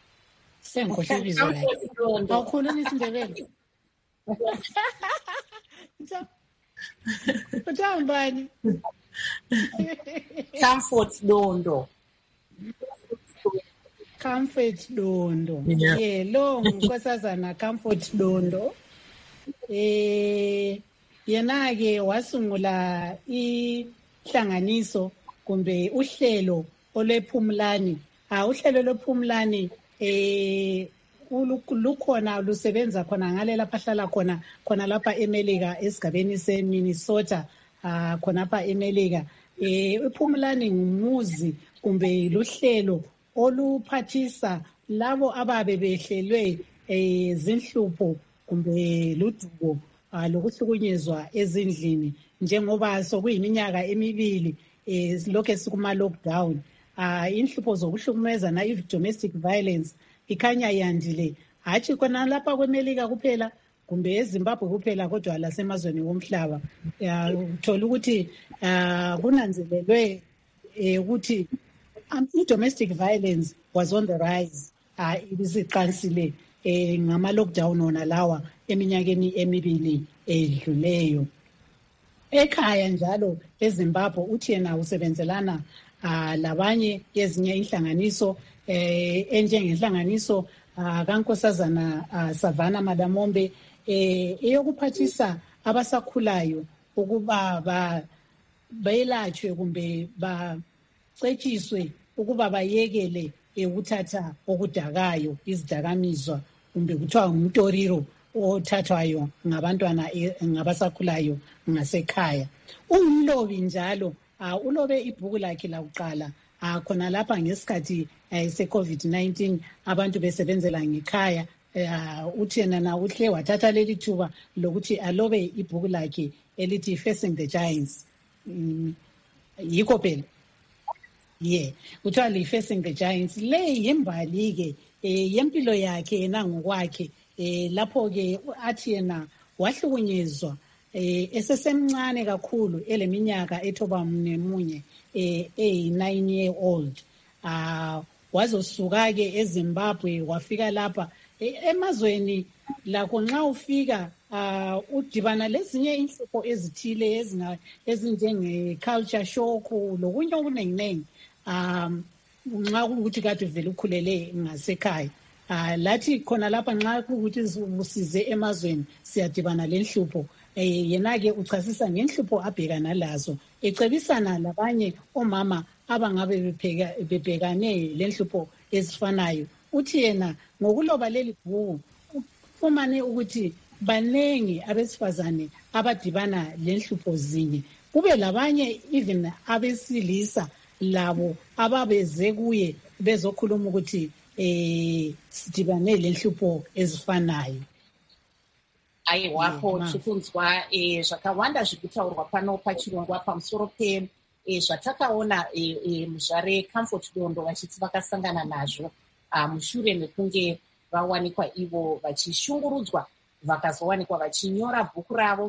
Comfort Dondo. Comfort Dondo. Yeah, lo ngukosazana Comfort Dondo. Yena ke wasungula ihlanganiso kumbe uhlelo olwephumlani. Uhlelo lwephumlani lukhona lusebenza khona ngale lapha hlala khona lapha eMelika esigabeni seMinnesota khona lapha eMelika. Iphumlani ngumuzi kumbe luhlelo oluphathisa labo ababe behlelwe zinhlupho kumbe ludubo lokuhlukunyezwa ezindlini, njengoba sokuyiminyaka emibili lokho sikuma lockdown. Inhlupho zokuhlukumeza na domestic violence ikhanya yandile, hatshi khona lapha kweMelika kuphela kumbe eZimbabwe kuphela, kodwa lasemazweni womhlaba. Uthola ukuthi kunanzelelwe ukuthi domestic violence was on the rise. Ibisiqansile ngama lockdown ona lawa eminyakeni emibili edluleyo. Ekhaya njalo eZimbabwe uthi yena usebenzelana labanye ezinye inhlanganiso enjengenhlanganiso kaNkosazana Savannah Madamombe eyokuphathisa abasakhulayo ukuba bayelatshwe kumbe bacetshiswe ukuba bayekele ukuthatha okudakayo, izidakamizwa kumbe kuthiwa ngumtoriro othathwayo ngabantwana ngabasakhulayo ngasekhaya. Ungumlobi njalo, ulobe ibhuku lakhe lakuqala khona lapha ngesikhathi se-COVID-19 abantu besebenzela ngekhaya. Uthi yena na uhle wathatha leli thuba lokuthi alobe ibhuku lakhe elithi Facing the Giants. Yikho phela. Yeah, kuthiwa li-Facing the Giants. Le yimbali-ke yempilo yakhe yena ngokwakhe, lapho-ke athi yena wahlukunyezwa esesemncane kakhulu eleminyaka ethoba nemunye eyi-9-year-old. Wazosuka-ke eZimbabwe wafika lapha emazweni lakho. Nxa ufika udibana lezinye inhlupho ezithile ezinjenge-culture shock lokunye okuningi nxa kuwukuthi kade uvele ukhulele ngasekhaya. Lathi khona lapha nxa kuwukuthi usize emazweni siyadibana lenhlupho. Yena-ke uchasisa ngenhlupho abhekana lazo, ecebisana labanye omama abangabe bebhekane lenhlupho ezifanayo. Uthi yena ngokuloba leli bhuku ufumane ukuthi banengi abesifazane abadibana lenhlupho zinye, kube labanye even abesilisa labo ababeze kuye bezokhuluma ukuthi sidibane lenhlupho ezifanayo. Aiwapo chikunzwa zvakawanda zvekutaurwa pano pachirongwa pamusoro zvatakaona muzvare Comfort Dondo vachiti vakasangana nazvo mushure mekunge vawanikwa ivo vachishungurudzwa, vakazowanikwa vachinyora bhuku ravo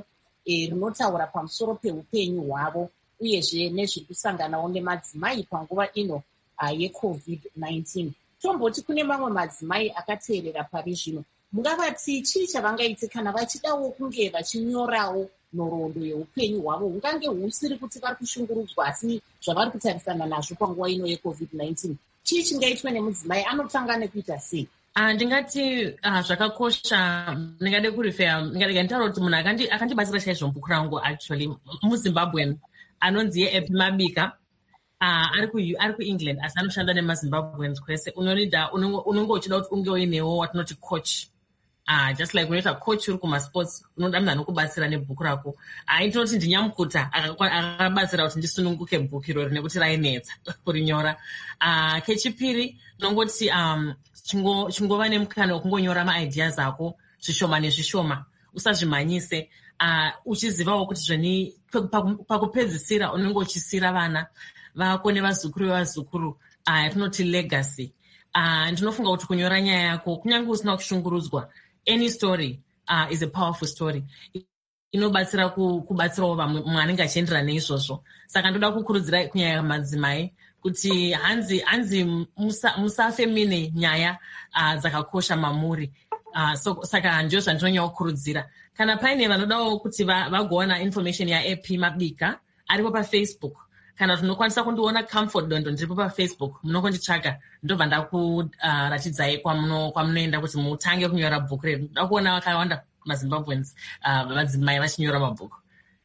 rinotaura pamusoro peupenyu hwavo uyezve nezvekusanganawo nemadzimai panguva ino yeCovid-19. Tomboti kune mamwe madzimai akateerera pari zvino, mungavati chii chavangaite kana vachidawo kunge vachinyorawo nhoroondo yeupenyu hwavo? Hungange husiri kuti vari kushungurudzwa, asi zvavari kutarisana nazvo panguva ino yeCovid-19. Chii chingaitwe nemudzimai? Anotanga nekuita sei? Ndingati zvakakosha, ndingade kurifeya, ndingataura kuti munhu akandibatsira chaizvo bhuku rangu actually muZimbabwean anonzi yeEpi Mabika. Ari kuEngland asi anoshanda nemaZimbabweans kwese. Unenge uchida kuti unge uinewo watinoti coach. Just like unoita coach uri kumasports, unoda munhu anokubatsira nebhuku rako. Ndinoti ndinyamukuta akabatsira kuti ndisununguke bhuku irori nekuti rainetsa kurinyora. Kechipiri ndinongoti chingova nemukana wekungonyora maideas ako zvishoma nezvishoma, usazvimhanyise. Uchizivawo kuti zveni pakupedzisira unenge uchisira vana vako nevazukuru vevazukuru, yatinoti legacy. Ndinofunga kuti kunyora nyaya yako kunyange usina kushungurudzwa, any story is a powerful story. Inobatsira kubatsirawo vamwe anenge achienderana neizvozvo. Saka ndoda kukurudzira kunyanya madzimai kuti hanzi musafe mine nyaya dzakakosha mamuri. Saka ndio zvandinonyanya kukurudzira. Kana paine vanodawo kuti vagoona information yaEpi Mabika, aripo paFacebook. Kana tunokwanisa kundiona Comfort Dondo, ndiripo paFacebook, munokonditsvaga, ndobva ndakuratidzai kwamunoenda kuti mutange kunyora bhuku redu. Ndakuona vakawanda maZimbabweans madzimai vachinyora mabhuku.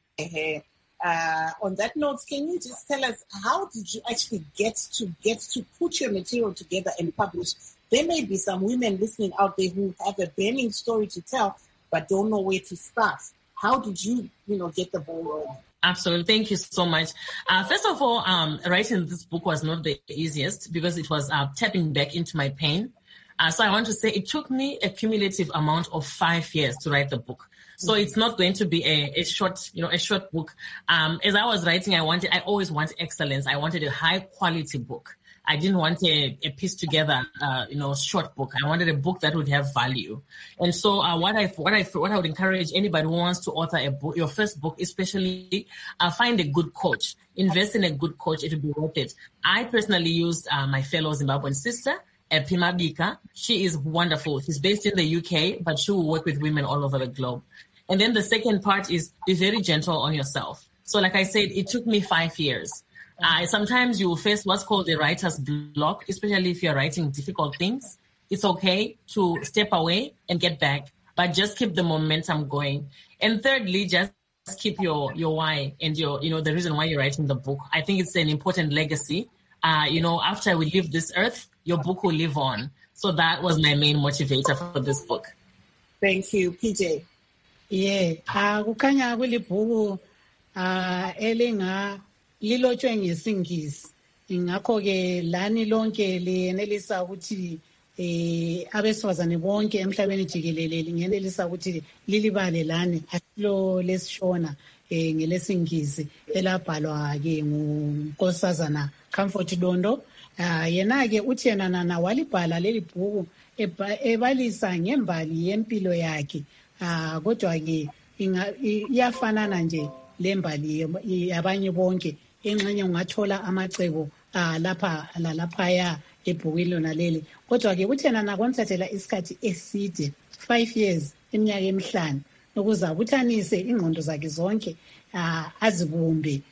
On that note, can you just tell us, how did you actually get to put your material together and publish? There may be some women listening out there who have a burning story to tell but don't know where to start. How did you get the ball rolling? Absolutely. Thank you so much. First of all, writing this book was not the easiest because it was tapping back into my pain. So I want to say it took me a cumulative amount of 5 years to write the book. So it's not going to be a short book. As I was writing, I always wanted excellence. I wanted a high quality book. I didn't want a piece together, short book. I wanted a book that would have value. And so, what I would encourage anybody who wants to author a book, your first book, especially, find a good coach. Invest in a good coach. It will be worth it. I personally used, my fellow Zimbabwean sister, Epi Mabika. She is wonderful. She's based in the UK, but she will work with women all over the globe. And then the second part is be very gentle on yourself. So like I said, it took me 5 years. Sometimes you will face what's called a writer's block, especially if you're writing difficult things. It's okay to step away and get back, but just keep the momentum going. And thirdly, just keep your why and the reason why you're writing the book. I think it's an important legacy. After we leave this earth, your book will live on. So that was my main motivator for this book. Thank you, PJ. Yeah, kukhanya kulibhuku elinga lilotshwe ngesingisi, ingakho ke lani lonke liyenelisa ukuthi abesifazane bonke emhlabeni jikelele lingenelisa ukuthi lilibale lani, asilo lesishona ngelesingisi elabhalwa ke ngunkosazana Comfort Dondo. Yena ke uthi yena walibhala leli bhuku ebalisa ngembali yempilo yakhe, kodwa ke iyafanana nje lembali yabanye bonke. Engxenye ungathola amacebo lapha lalaphaya ebhukwini lona leli, kodwa ke uthi yena konsathela isikhathi eside 5 years, iminyaka emihlanu, ukuze abuthanise ingqondo zakhe zonke, azibumbe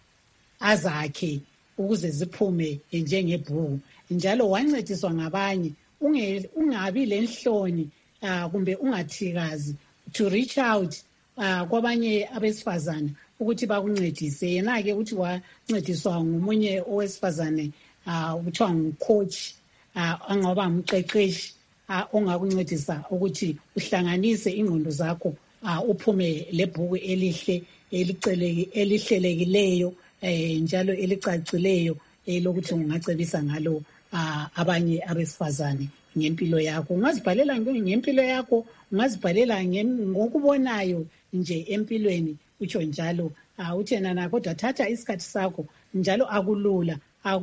azakhe ukuze ziphume njengebhuku. Njalo wancediswa ngabanye, ungabi lenhloni kumbe ungathikazi to reach out kwabanye abesifazane ukuthi bakuncedise. Yena ke uthi wancediswa ngomunye owesifazane kuthiwa ngucoach, angaba umqeqeshi ongakuncedisa ukuthi uhlanganise ingqondo zakho, uphume lebhuku elihle elihlelekileyo njalo elicacileyo lokuthi ungacebisa ngalo abanye abesifazane ngempilo yakho. Ungazibhalela ngempilo yakho, ungazibhalela ngokubonayo nje empilweni, utsho njalo. Uthi yena kodwa thatha isikhathi sakho, njalo akulula,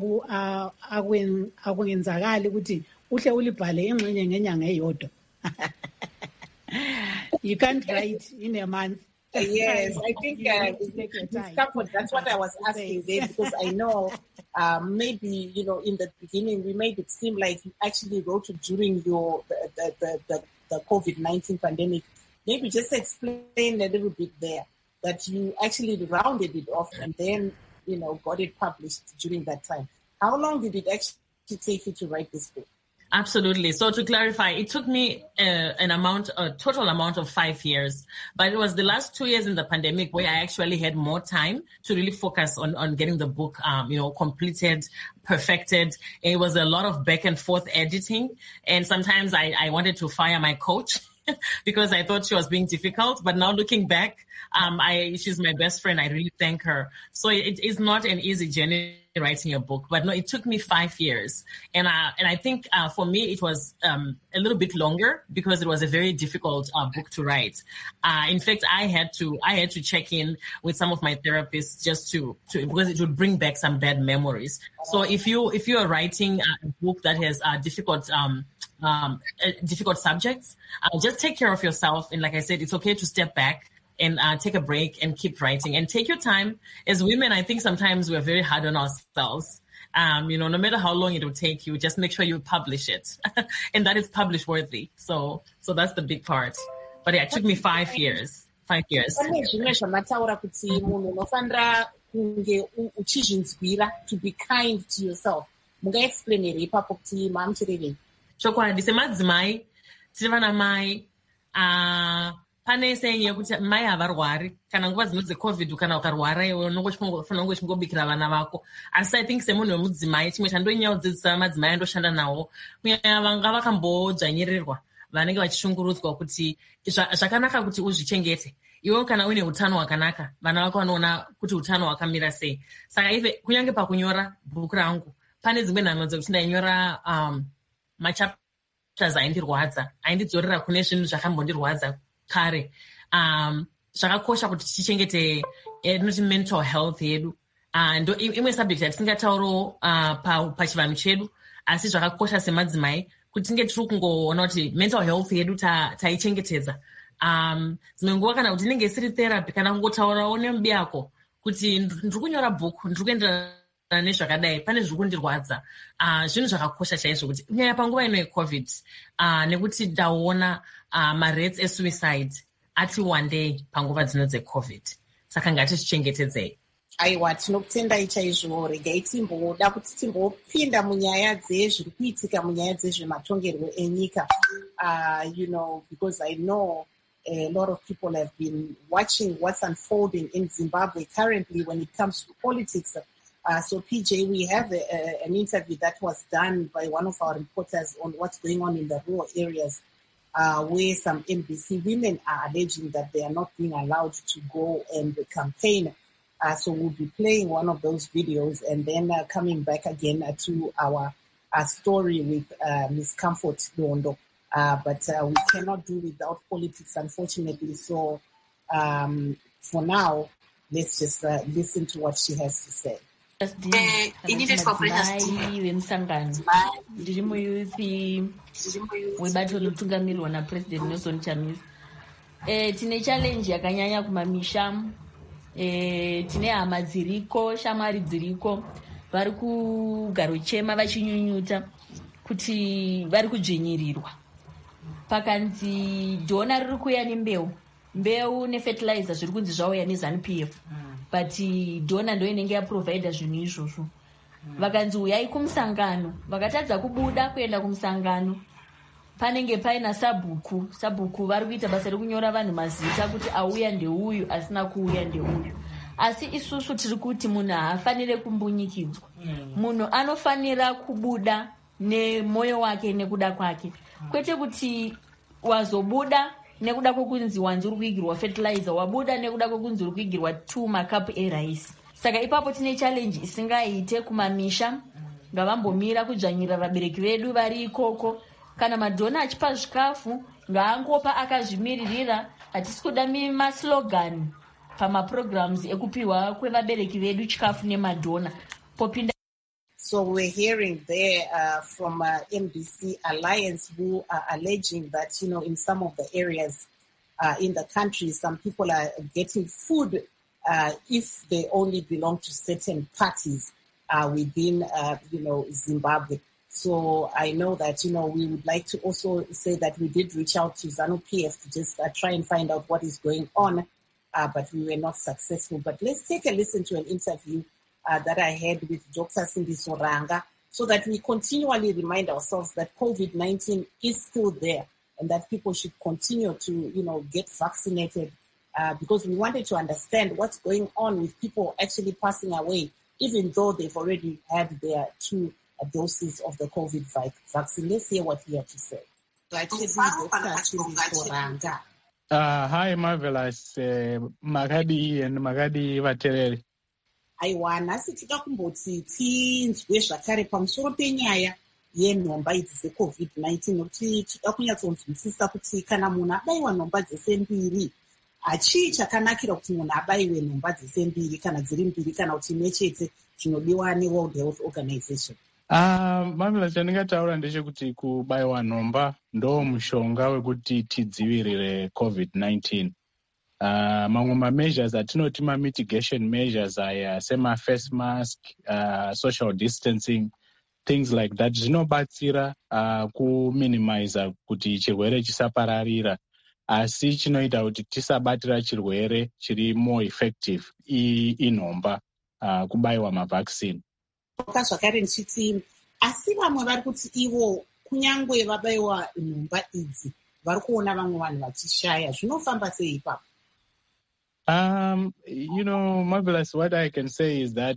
akungenzakali ukuthi uhle ulibhale engxenye ngenyanga eyodwa. You can't write in a month. Yes, I think that's what I was asking there, because I know maybe, in the beginning we made it seem like you actually wrote it during the COVID-19 pandemic. Maybe just explain a little bit there that you actually rounded it off and then, got it published during that time. How long did it actually take you to write this book? Absolutely. So to clarify, it took me a total amount of 5 years, but it was the last 2 years in the pandemic where I actually had more time to really focus on getting the book, completed, perfected. It was a lot of back and forth editing. And sometimes I wanted to fire my coach because I thought she was being difficult. But now looking back, she's my best friend. I really thank her. So it is not an easy journey writing a book, but no, it took me 5 years. And I think for me, it was a little bit longer because it was a very difficult book to write. In fact, I had to check in with some of my therapists just to because it would bring back some bad memories. So if you are writing a book that has difficult subjects, just take care of yourself. And like I said, it's okay to step back and take a break and keep writing and take your time. As women, I think sometimes we're very hard on ourselves. No matter how long it will take you, just make sure you publish it and that it's publish worthy. So that's the big part. But it took me 5 years. 5 years. To be kind to yourself. Chokwadi semadzimai tiri vana mai pane saying yekuti mai havarwari kana nguva dzino dzecovid kana ukarwara iwe unofanira kunge uchingobikira vana vako. Asi I think semunhu wemudzimai chimwe chandonyanya kudzidzisa madzimai andoshanda nawo kunyanya vanga vakambodzvanyirirwa vanenge vachishungurudzwa kuti zvakanaka kuti uzvichengete iwe kana uine utano hwakanaka vana vako vanoona kuti utano hwakamira sei. Saka ive kunyange pakunyora bhuku rangu pane dzimwe nhano dzekuti ndainyora machapters aindidzorera kune zvinhu zvakambondirwadza kare. Zvakakosha kuti tichengete inoti mental health yedu. Ndo imwe subject yatisingataurawo pachivanhu chedu, asi zvakakosha semadzimai kuti tinge tiri kungoona kuti mental health yedu taichengetedza. Dzimwe nguva kana kuti inenge isiri therapy kana kungotaurawo nemubi yako kuti ndiri kunyora bhuku, ndiri kuenderana nezvakadai, pane zviri kundirwadza. Zvinhu zvakakosha chaizvo kuti kunyanya panguva ino yecovid nekuti ndaona marates esuicide ati wandei panguva dzino dzecovid. Saka ngatizvichengetedzei. Aiwa, tinokutendai chaizvo. Regai timboda kuti timbopinda munyaya dzezviri kuitika munyaya dzezvematongerwo enyika. Because I know a lot of people have been watching what's unfolding in Zimbabwe currently when it comes to politics. So PJ, we have an interview that was done by one of our reporters on what's going on in the rural areas, where some MDC women are alleging that they are not being allowed to go and campaign. So we'll be playing one of those videos and then coming back again to our story with Ms. Comfort Londo. But we cannot do without politics, unfortunately. So for now, let's just listen to what she has to say. Vemsangano ndiri muyuthi webato rinotungamirwa naPresident Nelson Chamisa. Tine challenge yakanyanya kumamisha. Tine hama dziriko, shamwari dziriko vari kugaro chema vachinyunyuta kuti vari kudzvinyirirwa. Pakanzi dhona riri kuuya mbeu nefertilizer zviri kunzi zvauya neZANU-PF. But dhona ndo inenge yaprovide zvinhu izvozvo. Vakanzi uyai kumusangano, vakatadza kubuda kuenda kumusangano. Panenge paina sabhuku vari kuita basa rekunyora vanhu mazita kuti auya ndeuyu asina kuuya ndeuyu. Asi isusu tiri kuti munhu haafanire kumbunyikidzwa. Munhu anofanira kubuda nemoyo wake nekuda kwake. Kwete kuti wazobuda nekuda kwekunzi wanzi uri kuigirwa fertilizer, wabuda nekuda kwekunzi uri kuigirwa 2 makapu eraisi. Saka ipapo tine challenge isingaite kumamisha. Ngavambomira kudzvanyira vabereki vedu vari ikoko. Kana madhona achipa zvikafu ngaangopa akazvimiririra. Hatisi kuda maslogan pamaprograms ekupiwa kwevabereki vedu chikafu nemadhona. So we're hearing there from MDC Alliance, who are alleging that, in some of the areas in the country. Some people are getting food if they only belong to certain parties within, Zimbabwe. So I know that, we would like to also say that we did reach out to ZANU-PF to just try and find out what is going on, but we were not successful. But let's take a listen to an interview that I had with Dr. Sindiso Ranga, so that we continually remind ourselves that COVID-19 is still there and that people should continue to, get vaccinated because we wanted to understand what's going on with people actually passing away, even though they've already had their 2 doses of the COVID vaccine. Let's hear what he had to say. Hi, Marvelous. Magadi and Magadi Vatereri. Aiwa, nhasi tida kumboti tinzwe zvakare pamusoro penyaya yenhomba idzi dzeCovid-19 nokuti tida kunyatsonzwisisa kuti kana munhu abaiwa nhomba dzese mbiri, hachii chakanakira kuti munhu abaiwe nhomba dzese mbiri kana dziri mbiri kana kuti imwe chete zvinodiwa neWorld Health Organization? Mamela chandingataura ndechekuti kubaiwa nhomba ndo mushonga wekuti tidzivirire COVID-19. Mamwe ma-measures atinoti ma-mitigation measures aya sema-face mask, social distancing, things like that zvinobatsira kuminimiza kuti chirwere chisapararira, asi chinoita kuti tisabatira chirwere chiri more effective inhomba, kubaiwa mavaccine. Zvakare ndichiti asi vamwe vari kuti ivo kunyangwe vabaiwa nhomba idzi vari kuona vamwe vanhu vachishaya, zvinofamba sei ipapo? Marvelous, what I can say is that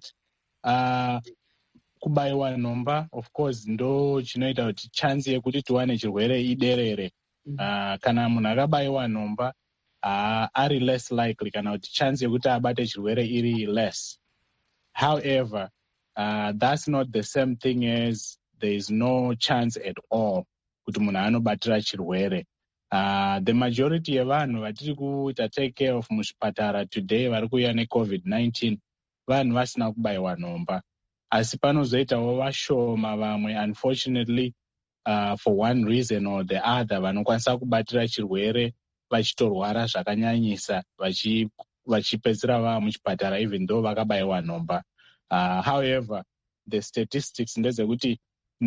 kubaiwa nhomba, of course, ndo chinoita kuti chance yekuti tiwane chirwere iderere. Kana munhu akabaiwa nhomba ari less likely kana kuti chance yekuti abate chirwere iri less. However, that's not the same thing as there is no chance at all kuti munhu anobatira chirwere. The majority yevanhu vatiri kuita take care of muzvipatara today vari kuuya neCovid-19 vanhu vasina kubaiwa nhomba, asi panozoitawo vashoma vamwe, unfortunately, for one reason or the other, vanokwanisa kubatira chirwere vachitorwara zvakanyanyisa vachipedzisira vava muchipatara even though vakabaiwa nhomba. However, the statistics ndezekuti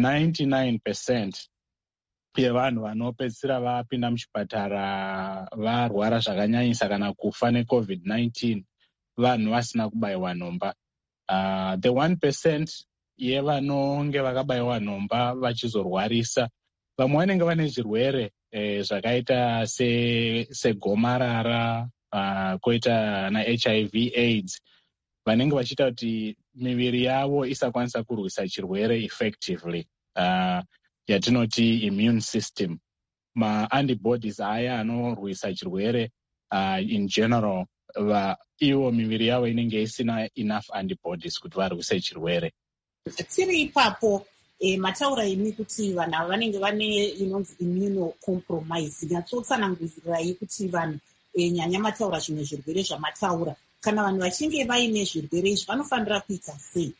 99% yevanhu vanopedzisira vapinda muchipatara varwara zvakanyanyisa kana kufa neCovid-19 vanhu vasina kubayiwa nhomba. The 1% yevanonge vakabayiwa nhomba vachizorwarisa, vamwe vanenge vane zvirwere zvakaita segomarara, koita na HIV AIDS, vanenge vachiita kuti miviri yavo isakwanisa kurwisa chirwere effectively, yatinoti immune system. Ma-antibodies aya anorwisa chirwere in general, ivo miviri yavo inenge isina enough antibodies kuti varwise chirwere. Tiri ipapo mataura imi kuti vanhu ava vanenge vane inonzi immunocompromise. Nyatsotsanangudzirai kuti vanhu nyanya mataura zvimwe zvirwere zvamataura, kana vanhu vachinge vaine zvirwere izvi vanofanira kuita sei?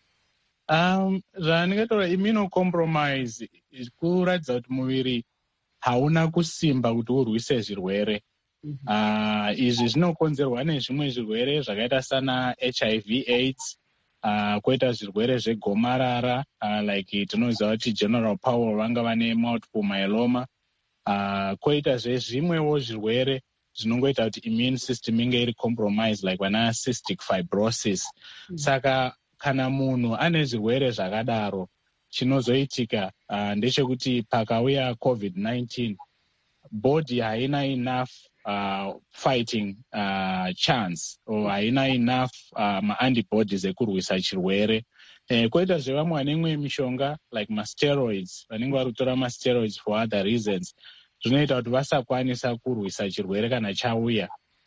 Zvandingataura immunocompromise kuratidza kuti muviri hauna kusimba kuti urwise zvirwere. Izvi zvinokonzerwa nezvimwe zvirwere zvakaita sana HIV AIDS, koita zvirwere zvegomarara, like tinoziva kuti general Powell vanga vane multiple myeloma, koita zvimwewo zvirwere zvinongoita kuti immune system inge iri compromise, like vana cystic fibrosis. Saka kana munhu ane zvirwere zvakadaro, chinozoitika ndechekuti pakauya COVID-19, body haina enough fighting chance, or haina enough ma-antibodies ekurwisa chirwere. Koita zvevamwe vane imwe mishonga like ma-steroids, vanenge vari kutora ma-steroids for other reasons, zvinoita kuti vasakwanisa kurwisa chirwere kana chauya.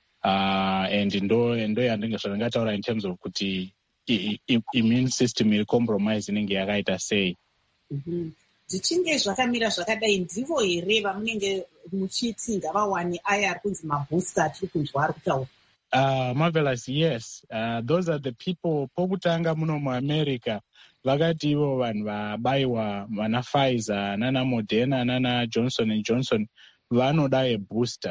And ndo zvandingataura in terms of kuti immune system iri compromise inenge yakaita sei. Zvichinge zvakamira zvakadai, ndivo here vamunenge muchiti ngavawane aya ari kunzi mabooster atiri kunzwa ari kutaura? Marvelous, yes. Those are the people. Pokutanga muno muAmerica vakati ivo vanhu vabayiwa vana Pfizer nana Moderna nana Johnson & Johnson vanoda booster.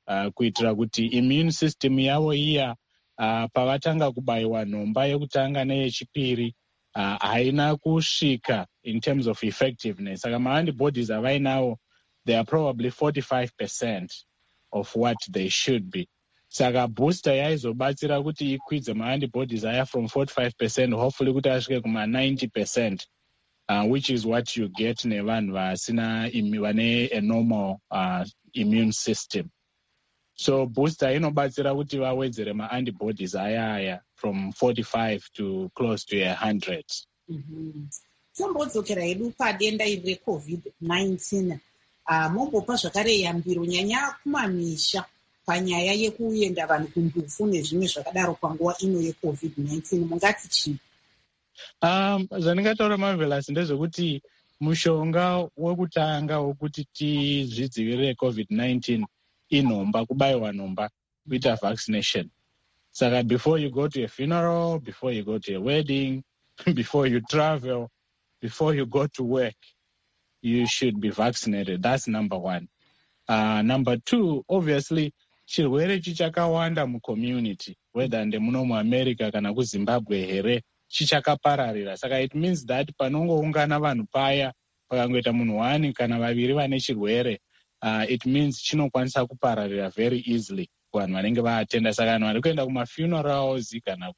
kuitira kuti immune system yavo iya pavatanga kubayiwa nhomba yekutanga neyechipiri haina kusvika in terms of effectiveness. Saka ma-antibodies avainawo, they are probably 45% of what they should be. Saka booster yaizobatsira kuti ikwidze ma-antibodies aya from 45% hopefully kuti asvike kuma-90%, which is what you get nevanhu vane a normal immune system. So booster inobatsira kuti vawedzere ma-antibodies aya from 45 to close to 100. Tombodzokera hedu padenda iri reCOVID-19. Mombopa zvakare yambiro nyanya kumamisha panyaya yekuenda vanhu kundufu nezvimwe zvakadaro panguva ino yeCOVID-19. Mungati chii? Zvandingataura Marvelous ndezvekuti mushonga wekutanga wekuti tizvidzivirire COVID-19 inhomba, kubayiwa nhomba, kuita vaccination. Saka before you go to a funeral, before you go to a wedding, before you travel, before you go to work, you should be vaccinated. That's number one. Number two, obviously, chirwere chichakawanda mucommunity, whether ndemuno muAmerica kana kuZimbabwe here, chichakapararira. Saka it means that panongoungana vanhu paya, pakangoita munhu 1 kana 2 vane chirwere, it means chinokwanisa kupararira very easily kuvanhu vanenge vaatenda. Saka vanhu vari kuenda kuma-funerals kana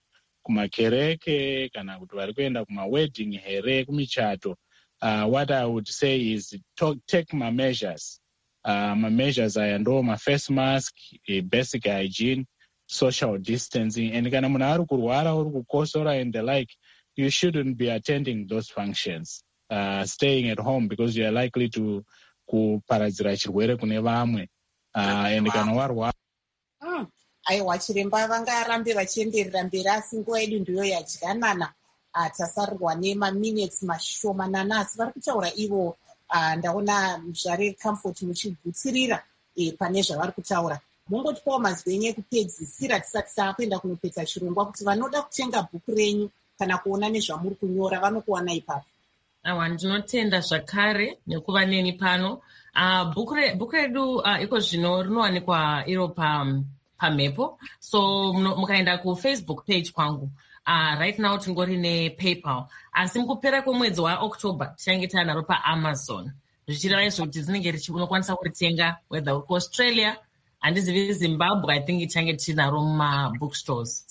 kumakereke kana kuti vari kuenda kuma-wedding here, kumichato, what I would say is take ma-measures. Ma-measures aya ndo ma-face mask, basic hygiene, social distancing, and kana munhu ari kurwara, uri kukosora and the like, you shouldn't be attending those functions. Staying at home because you are likely to kuparadzira chirwere kune vamwe. And kana warwara. Aiwa, chiremba vangarambe vachienderera mberi, asi nguva yedu ndiyo yadyanana. Tasarirwa nema-minutes mashomanana, asi vari kutaura ivo. Ndaona muzvare Comfort muchigutsirira pane zvavari kutaura. Mungotipawo mazwi enyu ekupedzisira tisati takuenda kunopedza chirongwa, kuti vanoda kutenga bhuku renyu kana kuona nezvamuri kunyora vanokuwana ipapo. Awa, ndinotenda zvakare nekuva neni pano. Bhuku redu iko zvino rinowanikwa iro pamhepo. So mukaenda kufacebook page kwangu. Right now tingori nePayPal. Asi mukupera kwemwedzi waOctober tichange tanaro paAmazon. Zvichireva izvo kuti dzinenge unokwanisa kuritenga whether uri kuAustralia, handizivi Zimbabwe, I think tichange tinaro mumabookstores.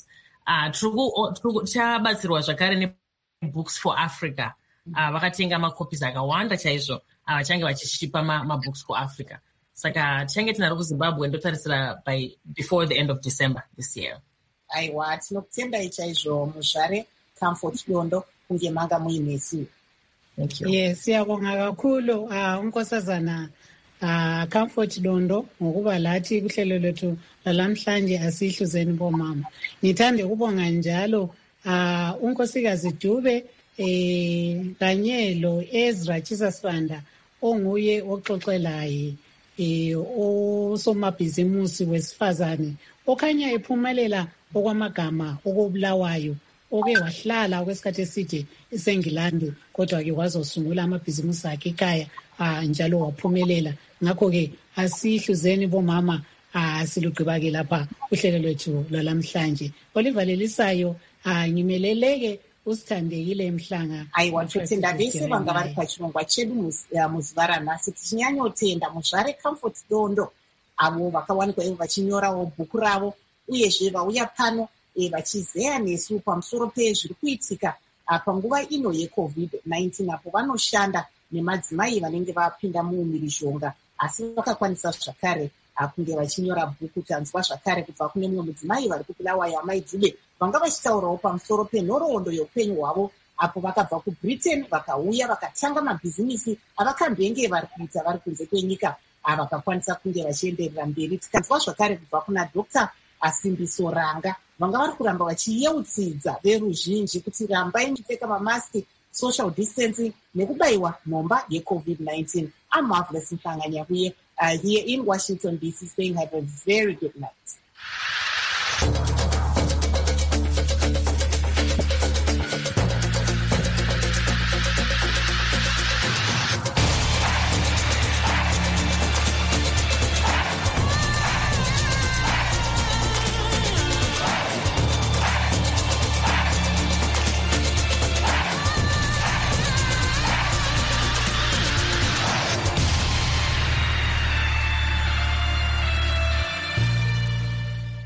Tichabatsirwa zvakare neBooks for Africa. Vakatenga macopies akawanda chaizvo vachange vachishipa mabooks for Africa. Saka tichange tinaro kuZimbabwe ndotarisira before the end of December this year. Aiwa, tinokutendai chaizvo muzvare Comfort Dondo kunge manga muinesi. Thank you. Yes, siyabonga kakhulu unkosazana Comfort Dondo ngokuba lathi kuhlelo lethu lamhlanje asihluzeni bomama. Ngithande ukubonga njalo unkosikazi Dube kanye lo Ezra Chisasibanda onguye oxoxelayo osomabhizimusi wesifazane okhanya ephumelela okwamagama okubulawayo oke wahlala kwesikhathi eside eseNgilandi kodwa ke wazosungula amabhizimusi akhe ekhaya njalo waphumelela. Ngakho-ke asihluzeni bomama silugqiba-ke lapha uhlelo lwethu lwalamhlanje. Oliver Lelisayo ngimeleleke usithandekile Mhlanga. Aiwa, totenda vese vanga vari pachirongwa chedu muzuva ranhasi, tichinyanyotenda muzvare Comfort Dondo avo vakawanikwa ivo vachinyorawo bhuku ravo uyezve vauya pano vachizeya nesu pamusoro pezviri kuitika panguva ino yeCOVID-19 apo vanoshanda nemadzimai vanenge vapinda muumhirizhonga asi vakakwanisa zvakare kunge vachinyora bhuku. Tanzwa zvakare kubva kune mumwe mudzimai vari kuBulawayo, amai Dube, vanga vachitaurawo pamusoro penhoroondo youpenyu hwavo apo vakabva kuBritain vakauya vakatanga mabhizimisi avakambenge vari kuita vari kunze kwenyika vakakwanisa kunge vachienderera mberi. Tikanzwa zvakare kubva kuna Dr. Asimbiso Ranga, vanga vari kuramba vachiyeutsidza veruzhinji kuti rambai muchipfeka mamaski, social distancing nekubayiwa nhomba yeCOVID-19. I'm Marvelous Mhlanga Nyakuye here in Washington, D.C. saying have a very good night.